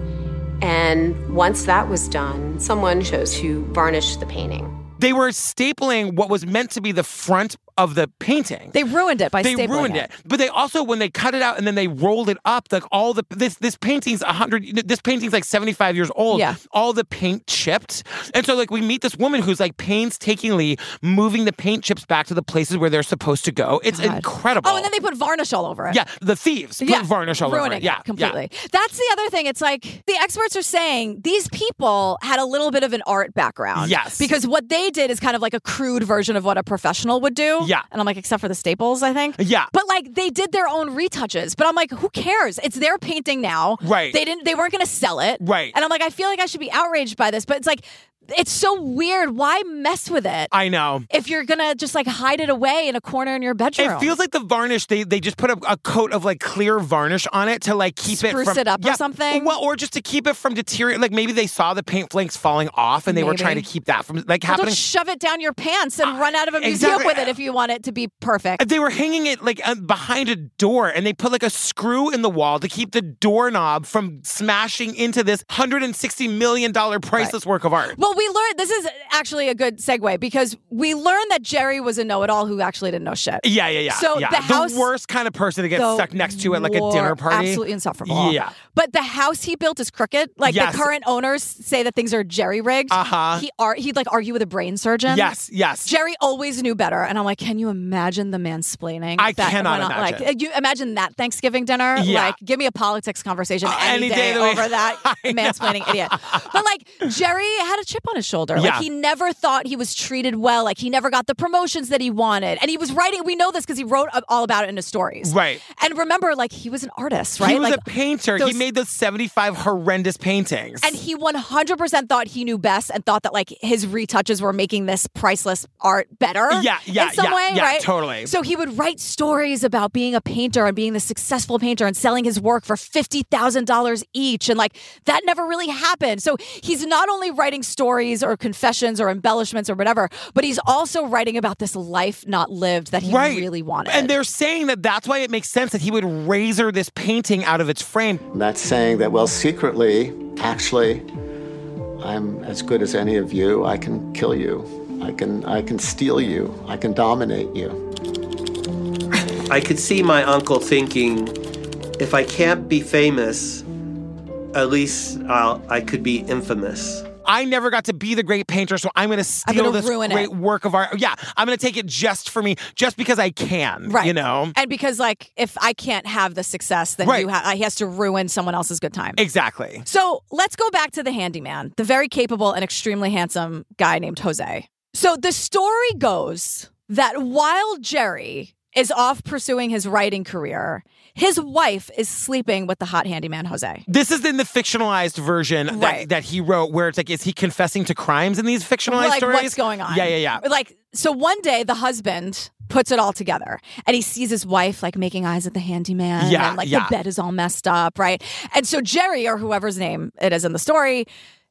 And once that was done, someone chose to varnish the painting. They were stapling what was meant to be the front of the painting. They ruined it by stapling it. They ruined it. But they also, when they cut it out and then they rolled it up, like all the, this painting's like 75 years old. Yeah. All the paint chipped. And so like we meet this woman who's like painstakingly moving the paint chips back to the places where they're supposed to go. It's incredible. Oh, and then they put varnish all over it. Yeah, the thieves put varnish all over it. Yeah, completely. Yeah. That's the other thing. It's like the experts are saying these people had a little bit of an art background. Yes. Because what they did is kind of like a crude version of what a professional would do. Yeah. And I'm like, except for the staples, I think. Yeah. But like they did their own retouches. But I'm like, who cares? It's their painting now. Right. They weren't going to sell it. Right. And I'm like, I feel like I should be outraged by this. But it's like, it's so weird. Why mess with it? I know. If you're going to just like hide it away in a corner in your bedroom. It feels like the varnish, they just put a coat of like clear varnish on it to like keep Spruce it from... it up or something? Well, or just to keep it from deteriorating. Like maybe they saw the paint flakes falling off and they were trying to keep that from like happening. Just shove it down your pants and run out of a museum with it if you want it to be perfect. They were hanging it like behind a door and they put like a screw in the wall to keep the doorknob from smashing into this $160 million priceless work of art. Well, we learned, this is actually a good segue because we learned that Jerry was a know-it-all who actually didn't know shit. Yeah. So the house... The worst kind of person to get stuck next to at like a dinner party. Absolutely insufferable. Yeah. But the house he built is crooked. Like the current owners say that things are jerry-rigged. Uh-huh. He'd like argue with a brain surgeon. Yes. Jerry always knew better. And I'm like, can you imagine the mansplaining? I cannot imagine. Like, you imagine that Thanksgiving dinner? Yeah. Like, give me a politics conversation any day over that mansplaining idiot. But like, Jerry had a chip on his shoulder. Like, he never thought he was treated well. Like, he never got the promotions that he wanted. And he was writing, we know this because he wrote all about it in his stories. Right. And remember, like, he was an artist, right? He was like, a painter. He made those 75 horrendous paintings. And he 100% thought he knew best and thought that, like, his retouches were making this priceless art better. In some way, right? Totally. So he would write stories about being a painter and being the successful painter and selling his work for $50,000 each. And, like, that never really happened. So he's not only writing stories or confessions or embellishments or whatever, but he's also writing about this life not lived that he really wanted. And they're saying that that's why it makes sense that he would razor this painting out of its frame. That's saying that, well, secretly, actually, I'm as good as any of you. I can kill you. I can steal you. I can dominate you. I could see my uncle thinking, if I can't be famous, at least I could be infamous. I never got to be the great painter, so I'm going to steal this great work of art. Yeah, I'm going to take it just for me, just because I can, right. You know? And because, like, if I can't have the success, then he has to ruin someone else's good time. Exactly. So let's go back to the handyman, the very capable and extremely handsome guy named Jose. So the story goes that while Jerry is off pursuing his writing career, his wife is sleeping with the hot handyman, Jose. This is in the fictionalized version that he wrote, where it's like, is he confessing to crimes in these fictionalized stories? What's going on? Yeah. Like, so one day the husband puts it all together and he sees his wife like making eyes at the handyman. And like the bed is all messed up, right? And so Jerry, or whoever's name it is in the story,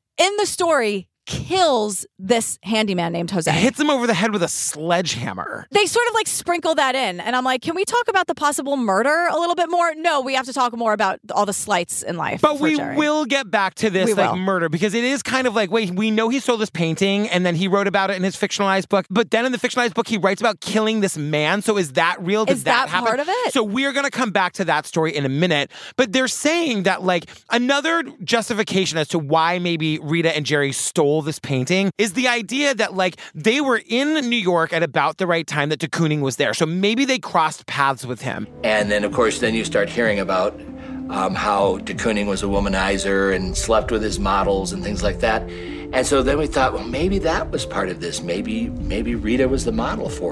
kills this handyman named Jose. Hits him over the head with a sledgehammer. They sort of like sprinkle that in. And I'm like, can we talk about the possible murder a little bit more? No, we have to talk more about all the slights in life. But we Jerry. will get back to this murder, because it is kind of like, wait, we know he sold this painting and then he wrote about it in his fictionalized book. But then in the fictionalized book, he writes about killing this man. So is that real? Did that happen? Part of it? So we're going to come back to that story in a minute. But they're saying that like another justification as to why maybe Rita and Jerry stole this painting is the idea that like they were in New York at about the right time that de Kooning was there. So maybe they crossed paths with him. And then, of course, then you start hearing about how de Kooning was a womanizer and slept with his models and things like that. And so then we thought, well, maybe that was part of this. Maybe Rita was the model for it.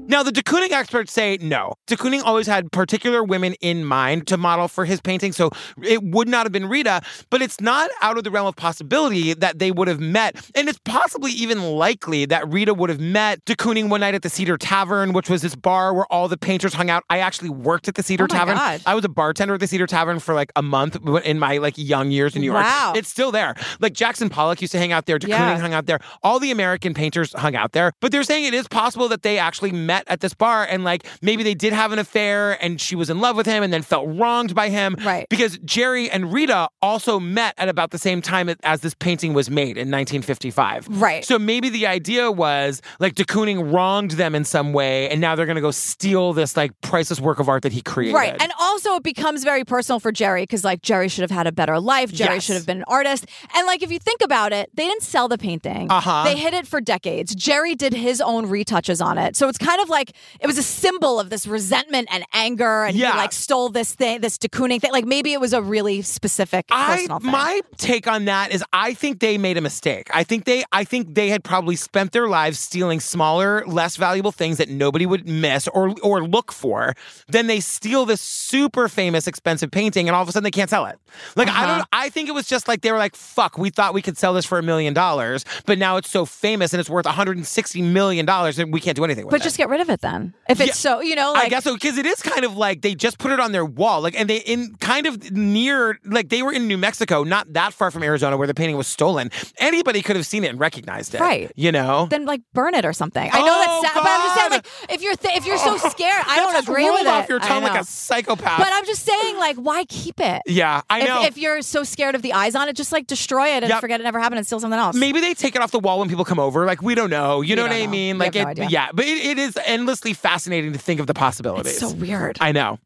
Now, the de Kooning experts say no. De Kooning always had particular women in mind to model for his painting, so it would not have been Rita, but it's not out of the realm of possibility that they would have met, and it's possibly even likely that Rita would have met de Kooning one night at the Cedar Tavern, which was this bar where all the painters hung out. I actually worked at the Cedar Tavern. God. I was a bartender at the Cedar Tavern for like a month in my like young years in New York. Wow. It's still there. Like Jackson Pollock used to hang out there, de Kooning hung out there, all the American painters hung out there, but they're saying it is possible that they actually met at this bar and like maybe they did have an affair and she was in love with him and then felt wronged by him. Right. Because Jerry and Rita also met at about the same time as this painting was made in 1955. Right. So maybe the idea was like de Kooning wronged them in some way and now they're going to go steal this like priceless work of art that he created. Right. And also it becomes very personal for Jerry because like Jerry should have had a better life. Jerry should have been an artist. And like if you think about it, they didn't sell the painting. They hid it for decades. Jerry did his own retouches on it. So it's kind of like it was a symbol of this resentment and anger, and he like stole this thing, this de Kooning thing. Like maybe it was a really specific personal thing. My take on that is I think they made a mistake. I think they had probably spent their lives stealing smaller, less valuable things that nobody would miss or look for. Then they steal this super famous, expensive painting, and all of a sudden they can't sell it. Like I think it was just like they were like, fuck, we thought we could sell this for $1 million, but now it's so famous and it's worth $160 million and we can't do anything with it. But just get rid of it then. If it's so, you know, like, I guess so, because it is kind of like they just put it on their wall. Like, and they in kind of near, like they were in New Mexico, not that far from Arizona where the painting was stolen. Anybody could have seen it and recognized it. Right. You know? Then like burn it or something. I know that's sad, but I'm just saying like if you're so scared, I don't agree with it. Off your tongue like a psychopath. But I'm just saying like why keep it? Yeah, I know. If you're so scared of the eyes on it, just like destroy it and forget it never happened and steal something else. Maybe they take it off the wall when people come over. Like we don't know. You know what I mean? Like no idea. Yeah, but it is endlessly fascinating to think of the possibilities. It's so weird. I know.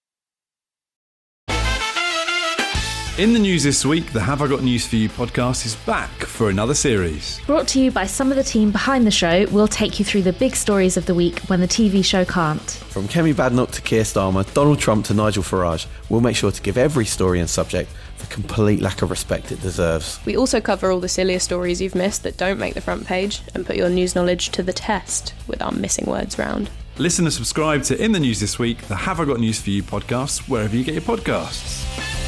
In the news this week, the Have I Got News For You podcast is back for another series. Brought to you by some of the team behind the show, we'll take you through the big stories of the week when the TV show can't. From Kemi Badenoch to Keir Starmer, Donald Trump to Nigel Farage, we'll make sure to give every story and subject the complete lack of respect it deserves. We also cover all the sillier stories you've missed that don't make the front page and put your news knowledge to the test with our missing words round. Listen and subscribe to In the News This Week, the Have I Got News For You podcast, wherever you get your podcasts.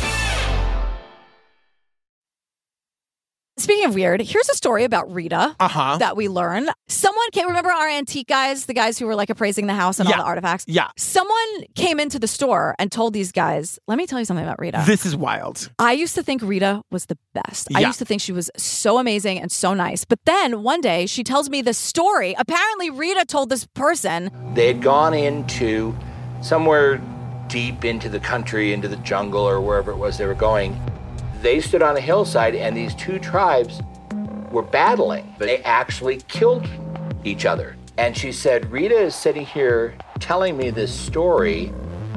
Speaking of weird, here's a story about Rita that we learned. Someone came, remember our antique guys, the guys who were like appraising the house and all the artifacts? Yeah. Someone came into the store and told these guys, let me tell you something about Rita. This is wild. I used to think Rita was the best. I used to think she was so amazing and so nice. But then one day she tells me this story. Apparently Rita told this person. They had gone into somewhere deep into the country, into the jungle or wherever it was they were going. They stood on a hillside and these two tribes were battling, but they actually killed each other. And she said, Rita is sitting here telling me this story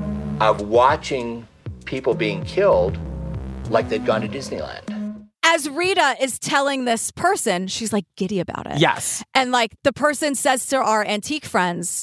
of watching people being killed like they'd gone to Disneyland. As Rita is telling this person, she's like giddy about it. Yes. And like the person says to our antique friends,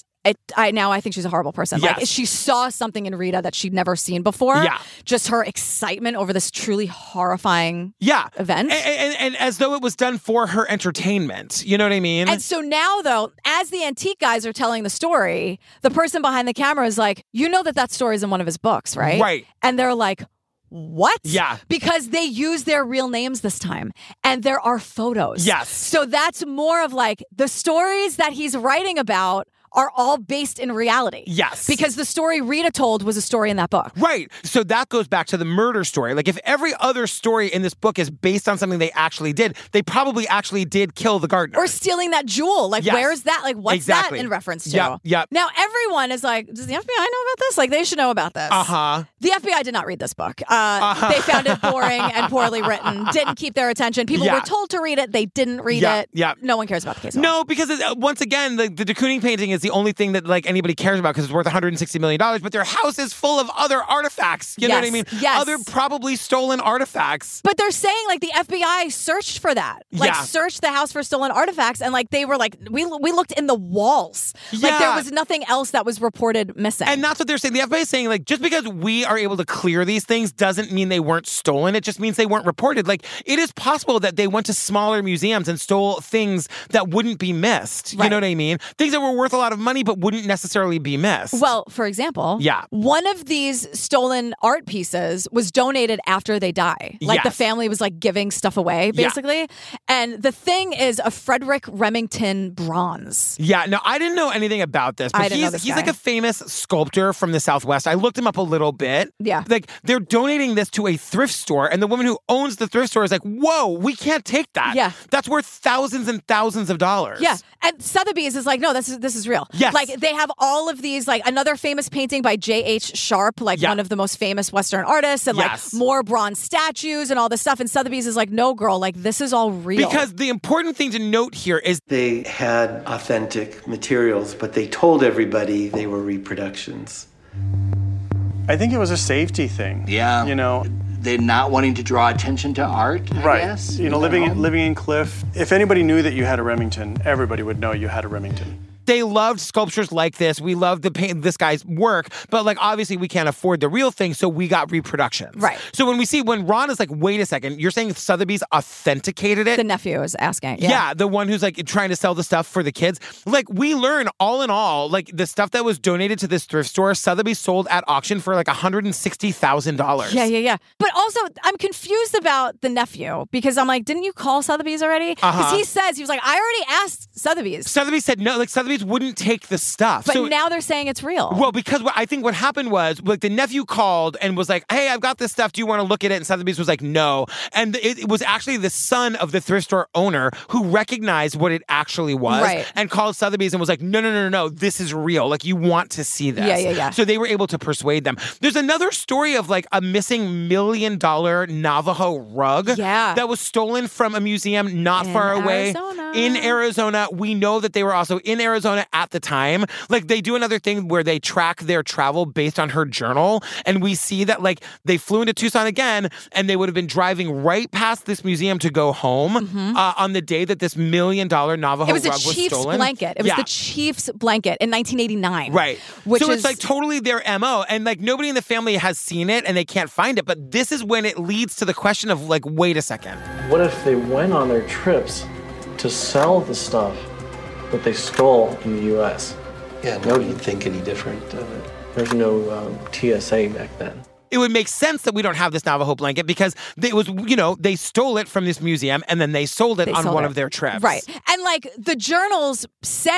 I think she's a horrible person. Yes. Like she saw something in Rita that she'd never seen before. Yeah. Just her excitement over this truly horrifying event. And as though it was done for her entertainment. You know what I mean? And so now, though, as the antique guys are telling the story, the person behind the camera is like, you know that story is in one of his books, right? Right. And they're like, what? Yeah. Because they use their real names this time. And there are photos. Yes. So that's more of like the stories that he's writing about are all based in reality. Yes. Because the story Rita told was a story in that book. Right. So that goes back to the murder story. Like if every other story in this book is based on something they actually did, they probably actually did kill the gardener. Or stealing that jewel. Like where is that? Like what's that in reference to? Yeah. Now everyone is like, does the FBI know about this? Like they should know about this. The FBI did not read this book. They found it boring and poorly written. Didn't keep their attention. People were told to read it. They didn't read it. Yeah. No one cares about the case. No, because once again, the de Kooning painting is the only thing that like anybody cares about because it's worth $160 million, but their house is full of other artifacts. You know what I mean? Yes. Other probably stolen artifacts. But they're saying like the FBI searched for that. Like searched the house for stolen artifacts and like they were like, we looked in the walls. Like there was nothing else that was reported missing. And that's what they're saying. The FBI is saying like just because we are able to clear these things doesn't mean they weren't stolen. It just means they weren't reported. Like it is possible that they went to smaller museums and stole things that wouldn't be missed. You know what I mean? Things that were worth a lot of money but wouldn't necessarily be missed. Well, for example, one of these stolen art pieces was donated after they die. Like the family was like giving stuff away, basically. Yeah. And the thing is a Frederick Remington bronze. Yeah, no, I didn't know anything about this, but he's like a famous sculptor from the Southwest. I looked him up a little bit. Yeah. Like, they're donating this to a thrift store, and the woman who owns the thrift store is like, whoa, we can't take that. Yeah. That's worth thousands and thousands of dollars. Yeah. And Sotheby's is like, no, this is real. Yes. Like, they have all of these, like, another famous painting by J.H. Sharp, like one of the most famous Western artists, and like more bronze statues and all this stuff. And Sotheby's is like, no, girl, like, this is all real. Because the important thing to note here is they had authentic materials, but they told everybody they were reproductions. I think it was a safety thing. Yeah. You know, they're not wanting to draw attention to art, I guess. You know, living in Cliff, if anybody knew that you had a Remington, everybody would know you had a Remington. They loved sculptures like this. We loved this guy's work, but like obviously we can't afford the real thing, so we got reproductions. Right. So when Ron is like, wait a second, you're saying Sotheby's authenticated it? The nephew is asking. Yeah, the one who's like trying to sell the stuff for the kids. Like, we learn all in all, like the stuff that was donated to this thrift store, Sotheby's sold at auction for like $160,000. Yeah. But also, I'm confused about the nephew because I'm like, didn't you call Sotheby's already? Because he was like, I already asked Sotheby's. Sotheby's said no, like Sotheby's wouldn't take the stuff. But now they're saying it's real. Well, because I think what happened was, like, the nephew called and was like, hey, I've got this stuff. Do you want to look at it? And Sotheby's was like, no. And it was actually the son of the thrift store owner who recognized what it actually was and called Sotheby's and was like, no, this is real. Like, you want to see this. Yeah. So they were able to persuade them. There's another story of like a missing $1 million Navajo rug that was stolen from a museum not far away in Arizona. We know that they were also in Arizona at the time. Like, they do another thing where they track their travel based on her journal, and we see that like they flew into Tucson again, and they would have been driving right past this museum to go home on the day that this $1 million Navajo rug was stolen. It was the chief's blanket. It was the chief's blanket in 1989. Right. So it's like totally their MO, and like nobody in the family has seen it, and they can't find it. But this is when it leads to the question of like, wait a second. What if they went on their trips to sell the stuff that they stole in the U.S.? Yeah, nobody'd think any different of it. There's no TSA back then. It would make sense that we don't have this Navajo blanket because they stole it from this museum and then they sold it on one of their trips. Right. And like the journals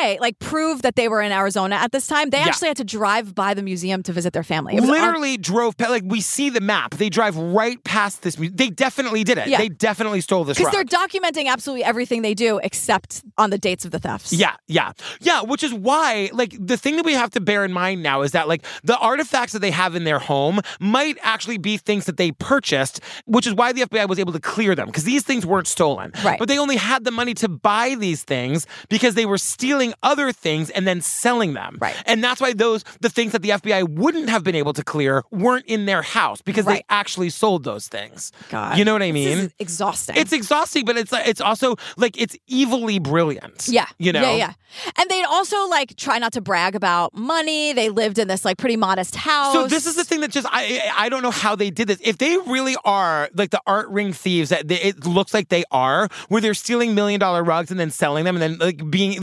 prove that they were in Arizona at this time. They actually had to drive by the museum to visit their family. It was literally drove, like we see the map. They drive right past this museum. They definitely did it. Yeah. They definitely stole this rug. Because they're documenting absolutely everything they do except on the dates of the thefts. Yeah, which is why, like, the thing that we have to bear in mind now is that, like, the artifacts that they have in their home might actually be things that they purchased, which is why the FBI was able to clear them, because these things weren't stolen. Right. But they only had the money to buy these things because they were stealing other things and then selling them. Right. And that's why the things that the FBI wouldn't have been able to clear weren't in their house because they actually sold those things. God. You know what I mean? This is exhausting. It's exhausting, but it's also, like, it's evilly brilliant. Yeah. You know? Yeah. And they'd also, like, try not to brag about money. They lived in this, like, pretty modest house. So this is the thing that just, I don't know how they did this. If they really are, like, the art ring thieves that it looks like they are, where they're stealing $1 million rugs and then selling them and then, like,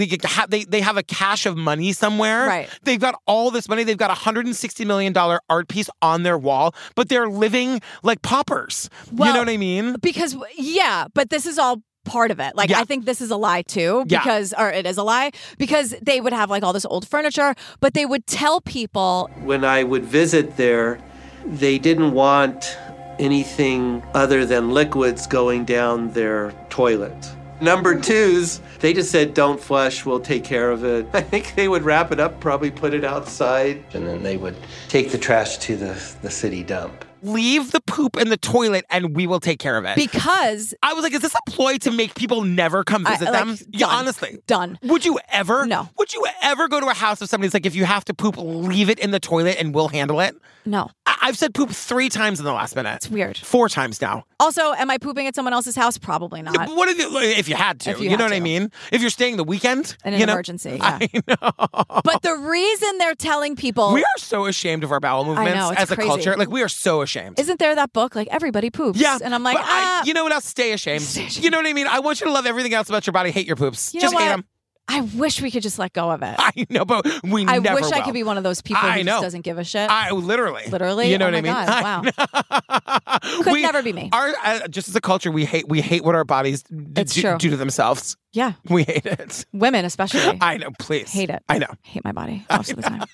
they have a cache of money somewhere. Right. They've got all this money. They've got a $160 million art piece on their wall, but they're living like paupers. Well, you know what I mean? Because, but this is all part of it. Like, I think this is a lie too, or it is a lie, because they would have like all this old furniture, but they would tell people. When I would visit there, they didn't want anything other than liquids going down their toilet. Number twos, they just said, don't flush, we'll take care of it. I think they would wrap it up, probably put it outside, and then they would take the trash to the city dump. Leave the poop in the toilet and we will take care of it. Because I was like, is this a ploy to make people never come visit them? Yeah, honestly. Done. Would you ever? No. Would you ever go to a house of somebody's like, if you have to poop, leave it in the toilet and we'll handle it? No. I've said poop 3 times in the last minute. It's weird. 4 times now. Also, am I pooping at someone else's house? Probably not. What if you had to? You know what I mean? If you're staying the weekend? In an emergency, yeah. I know. But the reason they're telling people... We are so ashamed of our bowel movements as a culture. Like, we are so ashamed. Isn't there that book, like, everybody poops? Yeah. And I'm like, you know what else? Stay ashamed. You know what I mean? I want you to love everything else about your body. Hate your poops. You Just know hate what? them. I wish we could just let go of it. I know, but we I never wish will. I could be one of those people who just doesn't give a shit. Literally. You know what I mean? God, wow. Could never be me. Just as a culture, we hate what our bodies do to themselves. Yeah. We hate it. Women especially. I know, please. Hate it. I know. Hate my body most of the time.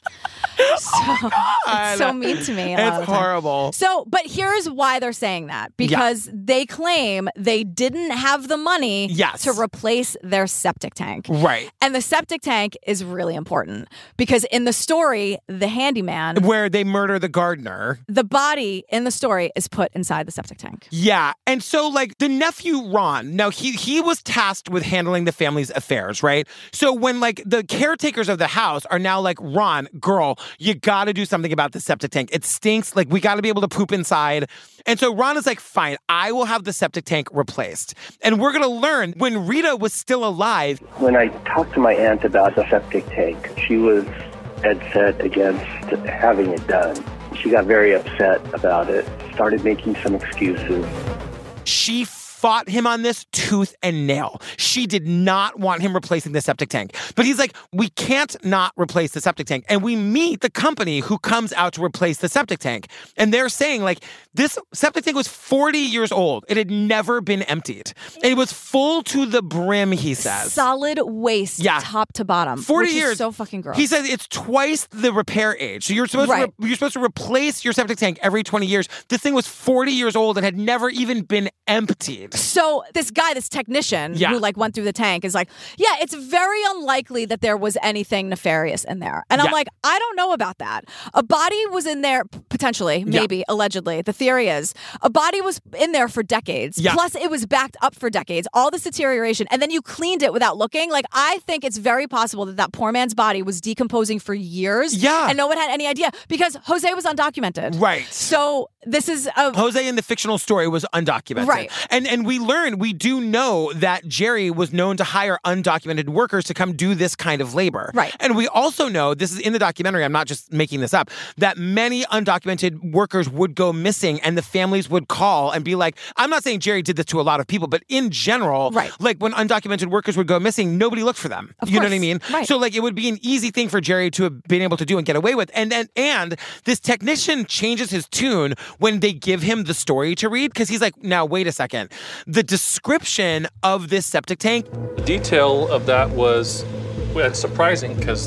It's so mean to me. It's horrible. So, but here's why they're saying that. Because they claim they didn't have the money to replace their septic tank. Right. And the septic tank is really important because in the story, the handyman, where they murder the gardener, the body in the story is put inside the septic tank. Yeah. And so like the nephew Ron, now he was tasked with handling the family's affairs, right? So when like the caretakers of the house are now like, Ron, girl, you got to do something about the septic tank. It stinks. Like we got to be able to poop inside. And so Ron is like, fine, I will have the septic tank replaced. And we're going to learn when Rita was still alive. When I talked to my aunt about the septic tank, she was dead set against having it done. She got very upset about it, started making some excuses. She fought him on this tooth and nail. She did not want him replacing the septic tank. But he's like, we can't not replace the septic tank. And we meet the company who comes out to replace the septic tank. And they're saying like, this septic tank was 40 years old. It had never been emptied. It was full to the brim, he says. Solid waste, top to bottom. 40 which years. Is so fucking gross. He says it's twice the repair age. So you're supposed to replace your septic tank every 20 years. This thing was 40 years old and had never even been emptied. So this guy, this technician who like went through the tank is like, yeah, it's very unlikely that there was anything nefarious in there. And I'm like, I don't know about that. A body was in there, potentially, maybe, allegedly. The theory is a body was in there for decades. Yeah. Plus it was backed up for decades. All this deterioration. And then you cleaned it without looking. Like, I think it's very possible that that poor man's body was decomposing for years. Yeah. And no one had any idea because Jose was undocumented. Right. So this is Jose in the fictional story was undocumented. Right. And we do know that Jerry was known to hire undocumented workers to come do this kind of labor. Right. And we also know, this is in the documentary, I'm not just making this up, that many undocumented workers would go missing and the families would call and be like, I'm not saying Jerry did this to a lot of people, but in general, like when undocumented workers would go missing, nobody looked for them. You know what I mean? Right. So like it would be an easy thing for Jerry to have been able to do and get away with. And this technician changes his tune when they give him the story to read because he's like, now wait a second. The description of this septic tank. The detail of that was surprising because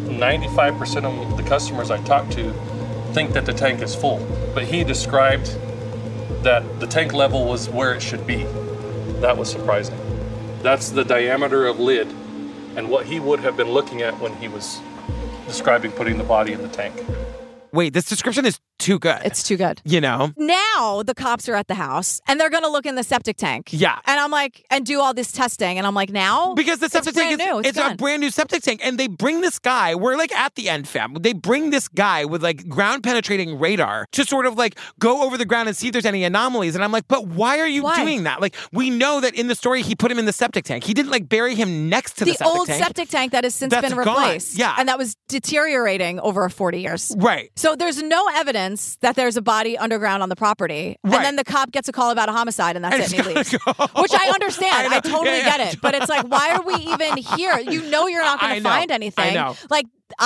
95% of the customers I talked to think that the tank is full. But he described that the tank level was where it should be. That was surprising. That's the diameter of lid and what he would have been looking at when he was describing putting the body in the tank. Wait, this description is too good. It's too good. You know? Now the cops are at the house and they're going to look in the septic tank. Yeah. And I'm like, and do all this testing. And I'm like, now? Because the septic tank is a brand new septic tank. And they bring this guy, we're like at the end, fam. They bring this guy with like ground penetrating radar to sort of like go over the ground and see if there's any anomalies. And I'm like, but why are you doing that? Like, we know that in the story, he put him in the septic tank. He didn't like bury him next to the septic tank. The old septic tank that has since been replaced. Gone. Yeah. And that was deteriorating over 40 years. Right. So there's no evidence that there's a body underground on the property. Right. And then the cop gets a call about a homicide and that's it and he leaves. Which I understand. I totally get it. But it's like, why are we even here? You know you're not going to find anything. I know. Like,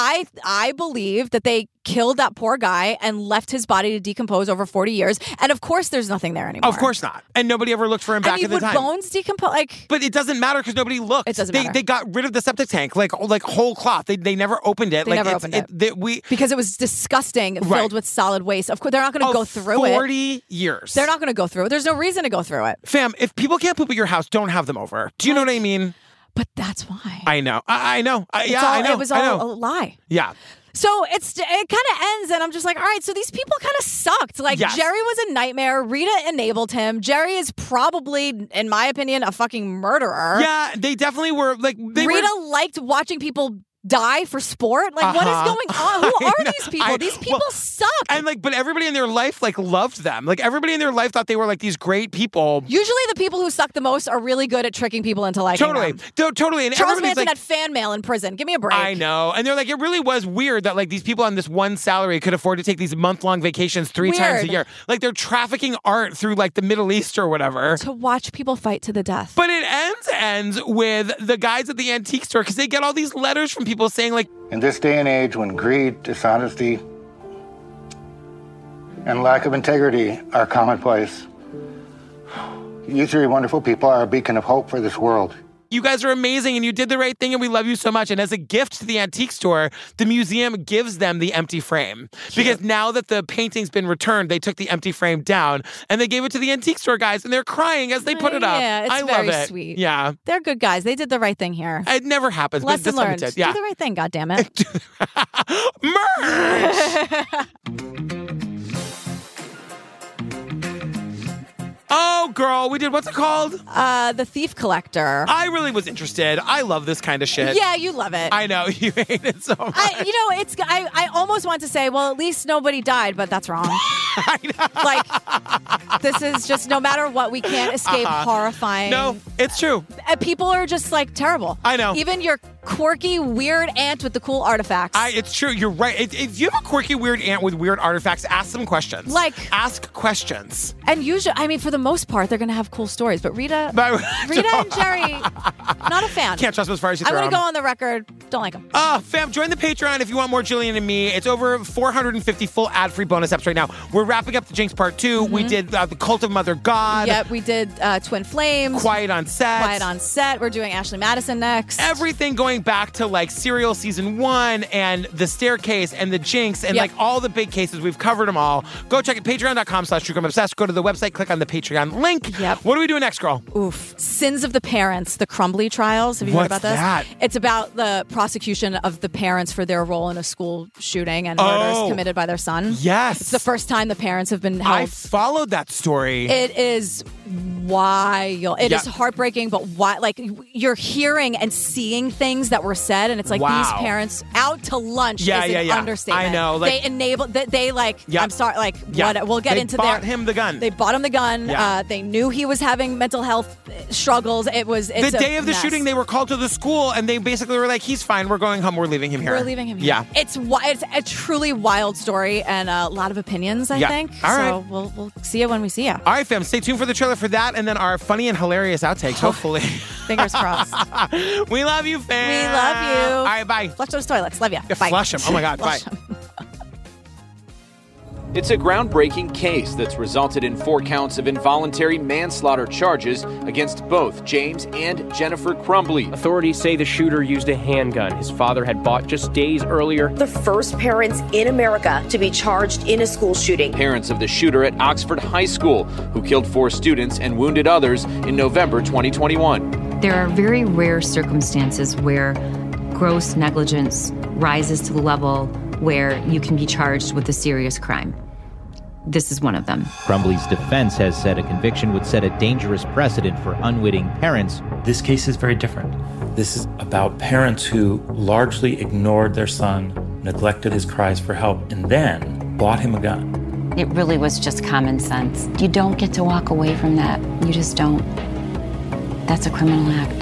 I believe that they killed that poor guy and left his body to decompose over 40 years. And of course, there's nothing there anymore. Of course not. And nobody ever looked for him back in the time. Would bones decompose? Like, but it doesn't matter because nobody looked. It doesn't matter. They got rid of the septic tank, like whole cloth. They never opened it. They never opened it. Because it was disgusting, filled with solid waste. Of course, they're not going to go through 40 years. They're not going to go through it. There's no reason to go through it. Fam, if people can't poop at your house, don't have them over. Do you know what I mean? But that's why. I know. I know. I know. It was all a lie. Yeah. So it kind of ends and I'm just like, all right, so these people kind of sucked. Like, Jerry was a nightmare. Rita enabled him. Jerry is probably, in my opinion, a fucking murderer. Yeah, they definitely were. Like, Rita liked watching people die for sport? Like, what is going on? Who are these people? These people suck. And like, but everybody in their life like loved them. Like everybody in their life thought they were like these great people. Usually the people who suck the most are really good at tricking people into liking them. Totally. And Charles everybody's Manson had fan mail in prison. Give me a break. I know. And they're like, it really was weird that like these people on this one salary could afford to take these month-long vacations 3 times a year. Like they're trafficking art through like the Middle East or whatever. To watch people fight to the death. But it ends with the guys at the antique store because they get all these letters from people saying like, in this day and age when greed, dishonesty, and lack of integrity are commonplace, you three wonderful people are a beacon of hope for this world. you guys are amazing and you did the right thing and we love you so much. And as a gift to the antique store, the museum gives them the empty frame. Because now that the painting's been returned, they took the empty frame down and they gave it to the antique store guys and they're crying as they put it up. Yeah, it's I very love it. sweet. Yeah. They're good guys. They did the right thing here. It never happens. Lesson but this time learned. it did. Yeah. Do the right thing, goddammit. Oh, girl, we did, what's it called? The Thief Collector. I really was interested. I love this kind of shit. Yeah, you love it. I know, you hate it so much. I almost want to say, well, at least nobody died, but that's wrong. Like, this is just, no matter what, we can't escape horrifying. No, it's true. People are just, like, terrible. I know. Even your quirky, weird aunt with the cool artifacts. It's true. You're right. If you have a quirky, weird aunt with weird artifacts, ask some questions. Ask questions. And usually, I mean, for the most part, they're going to have cool stories. But Rita and Jerry, not a fan. Can't trust them as far as you throw I'm going them. to go on the record. Don't like them. Fam, join the Patreon if you want more Jillian and me. It's over 450 full ad-free bonus eps right now. We're wrapping up the Jinx Part 2. We did the Cult of Mother God. Yep, we did Twin Flames. Quiet on Set. We're doing Ashley Madison next. Everything going back to like Serial Season 1 and The Staircase and The Jinx and like all the big cases. We've covered them all. Go check it. Patreon.com/TrueCrimeObsessed. Go to the website. Click on the Patreon link. Yep. What are we doing next, girl? Oof. Sins of the Parents, the Crumbly trials. Have you heard about this? That? It's about the prosecution of the parents for their role in a school shooting and murders committed by their son. Yes. It's the first time the parents have been held. I followed that story. It is wild. It is heartbreaking, but why? Like, you're hearing and seeing things that were said, and it's like these parents out to lunch is an understatement. I know. Like, they enabled. They like. I'm sorry. Like, what? We'll get into They their. bought him the gun. They bought him the gun. Yeah. They knew he was having mental health struggles. It's the day a of the mess. shooting, they were called to the school, and they basically were like, "He's fine. We're going home. We're leaving him here. We're leaving him here." Yeah. It's a truly wild story and a lot of opinions. I think. All right. So we'll see you when we see you. All right, fam. Stay tuned for the trailer for that, and then our funny and hilarious outtakes. Hopefully. Fingers crossed. We love you, fam. We love you. All right, bye. Flush those toilets. Love you. Yeah, Bye. flush them. Oh my God. Bye. It's a groundbreaking case that's resulted in 4 counts of involuntary manslaughter charges against both James and Jennifer Crumbly. Authorities say the shooter used a handgun his father had bought just days earlier. The first parents in America to be charged in a school shooting. Parents of the shooter at Oxford High School, who killed 4 students and wounded others in November 2021. There are very rare circumstances where gross negligence rises to the level where you can be charged with a serious crime. This is one of them. Crumbly's defense has said a conviction would set a dangerous precedent for unwitting parents. This case is very different. This is about parents who largely ignored their son, neglected his cries for help, and then bought him a gun. It really was just common sense. You don't get to walk away from that. You just don't. That's a criminal act.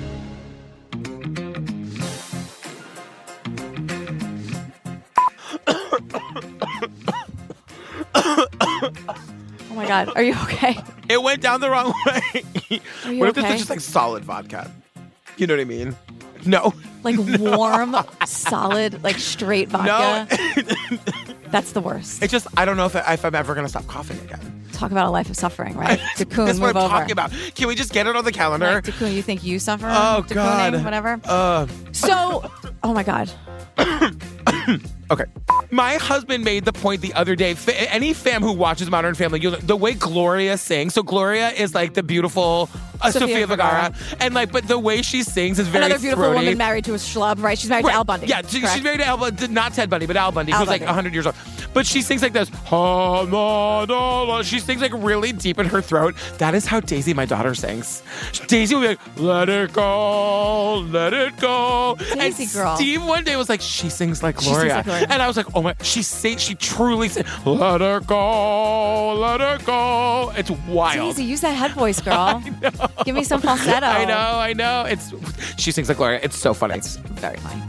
Oh my God. Are you okay? It went down the wrong way. Are you What if okay? this is just like solid vodka? You know what I mean? No. Like warm, solid, like straight vodka. No. That's the worst. It's just, I don't know if I'm ever going to stop coughing again. Talk about a life of suffering, right? Cocoon, That's what move I'm over. talking about. Can we just get it on the calendar? Like, Cocoon, you think you suffer? Oh, Cocooning, God. Whatever. So, oh my God. Okay. My husband made the point the other day. Any fam who watches Modern Family, the way Gloria sings. So Gloria is like the beautiful Sofia Vergara, and like, but the way she sings is very Another beautiful throaty. woman married to a schlub, right? She's married to Al Bundy. Yeah, she's married to Al Bundy, not Ted Bundy, but Al Bundy, Al who's like Bundy. 100 years old. But she sings like this. She sings like really deep in her throat. That is how Daisy, my daughter, sings. Daisy will be like, let it go, let it go. Daisy and girl. Steve one day was like, she sings like Gloria. And I was like, oh my, she truly sings, let her go, let her go. It's wild. Daisy, use that head voice, girl. Give me some falsetto. I know. She sings like Gloria. It's so funny. It's very funny.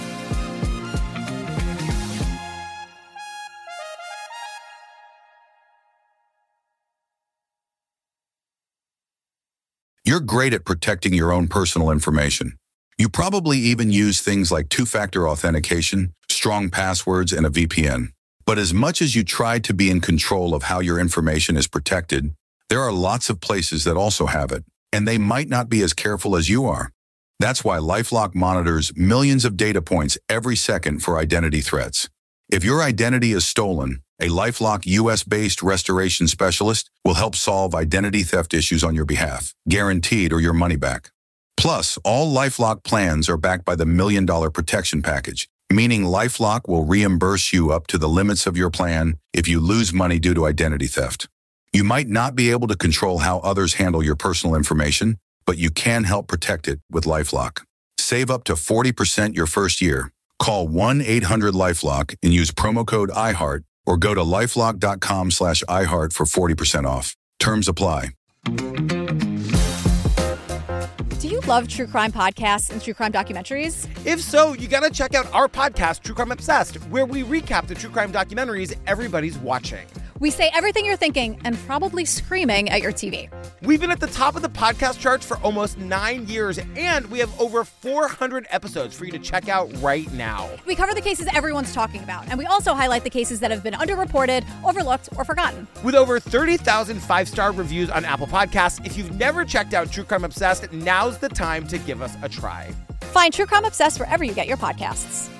You're great at protecting your own personal information. You probably even use things like two-factor authentication, strong passwords, and a VPN. But as much as you try to be in control of how your information is protected, there are lots of places that also have it, and they might not be as careful as you are. That's why LifeLock monitors millions of data points every second for identity threats. If your identity is stolen, a LifeLock US-based restoration specialist will help solve identity theft issues on your behalf, guaranteed or your money back. Plus, all LifeLock plans are backed by the $1 Million Protection Package, meaning LifeLock will reimburse you up to the limits of your plan if you lose money due to identity theft. You might not be able to control how others handle your personal information, but you can help protect it with LifeLock. Save up to 40% your first year. Call 1-800-LifeLock and use promo code iHeart or go to lifelock.com/iHeart for 40% off. Terms apply. Do you love true crime podcasts and true crime documentaries? If so, you gotta check out our podcast, True Crime Obsessed, where we recap the true crime documentaries everybody's watching. We say everything you're thinking and probably screaming at your TV. We've been at the top of the podcast charts for almost 9 years, and we have over 400 episodes for you to check out right now. We cover the cases everyone's talking about, and we also highlight the cases that have been underreported, overlooked, or forgotten. With over 30,000 five-star reviews on Apple Podcasts, if you've never checked out True Crime Obsessed, now's the time to give us a try. Find True Crime Obsessed wherever you get your podcasts.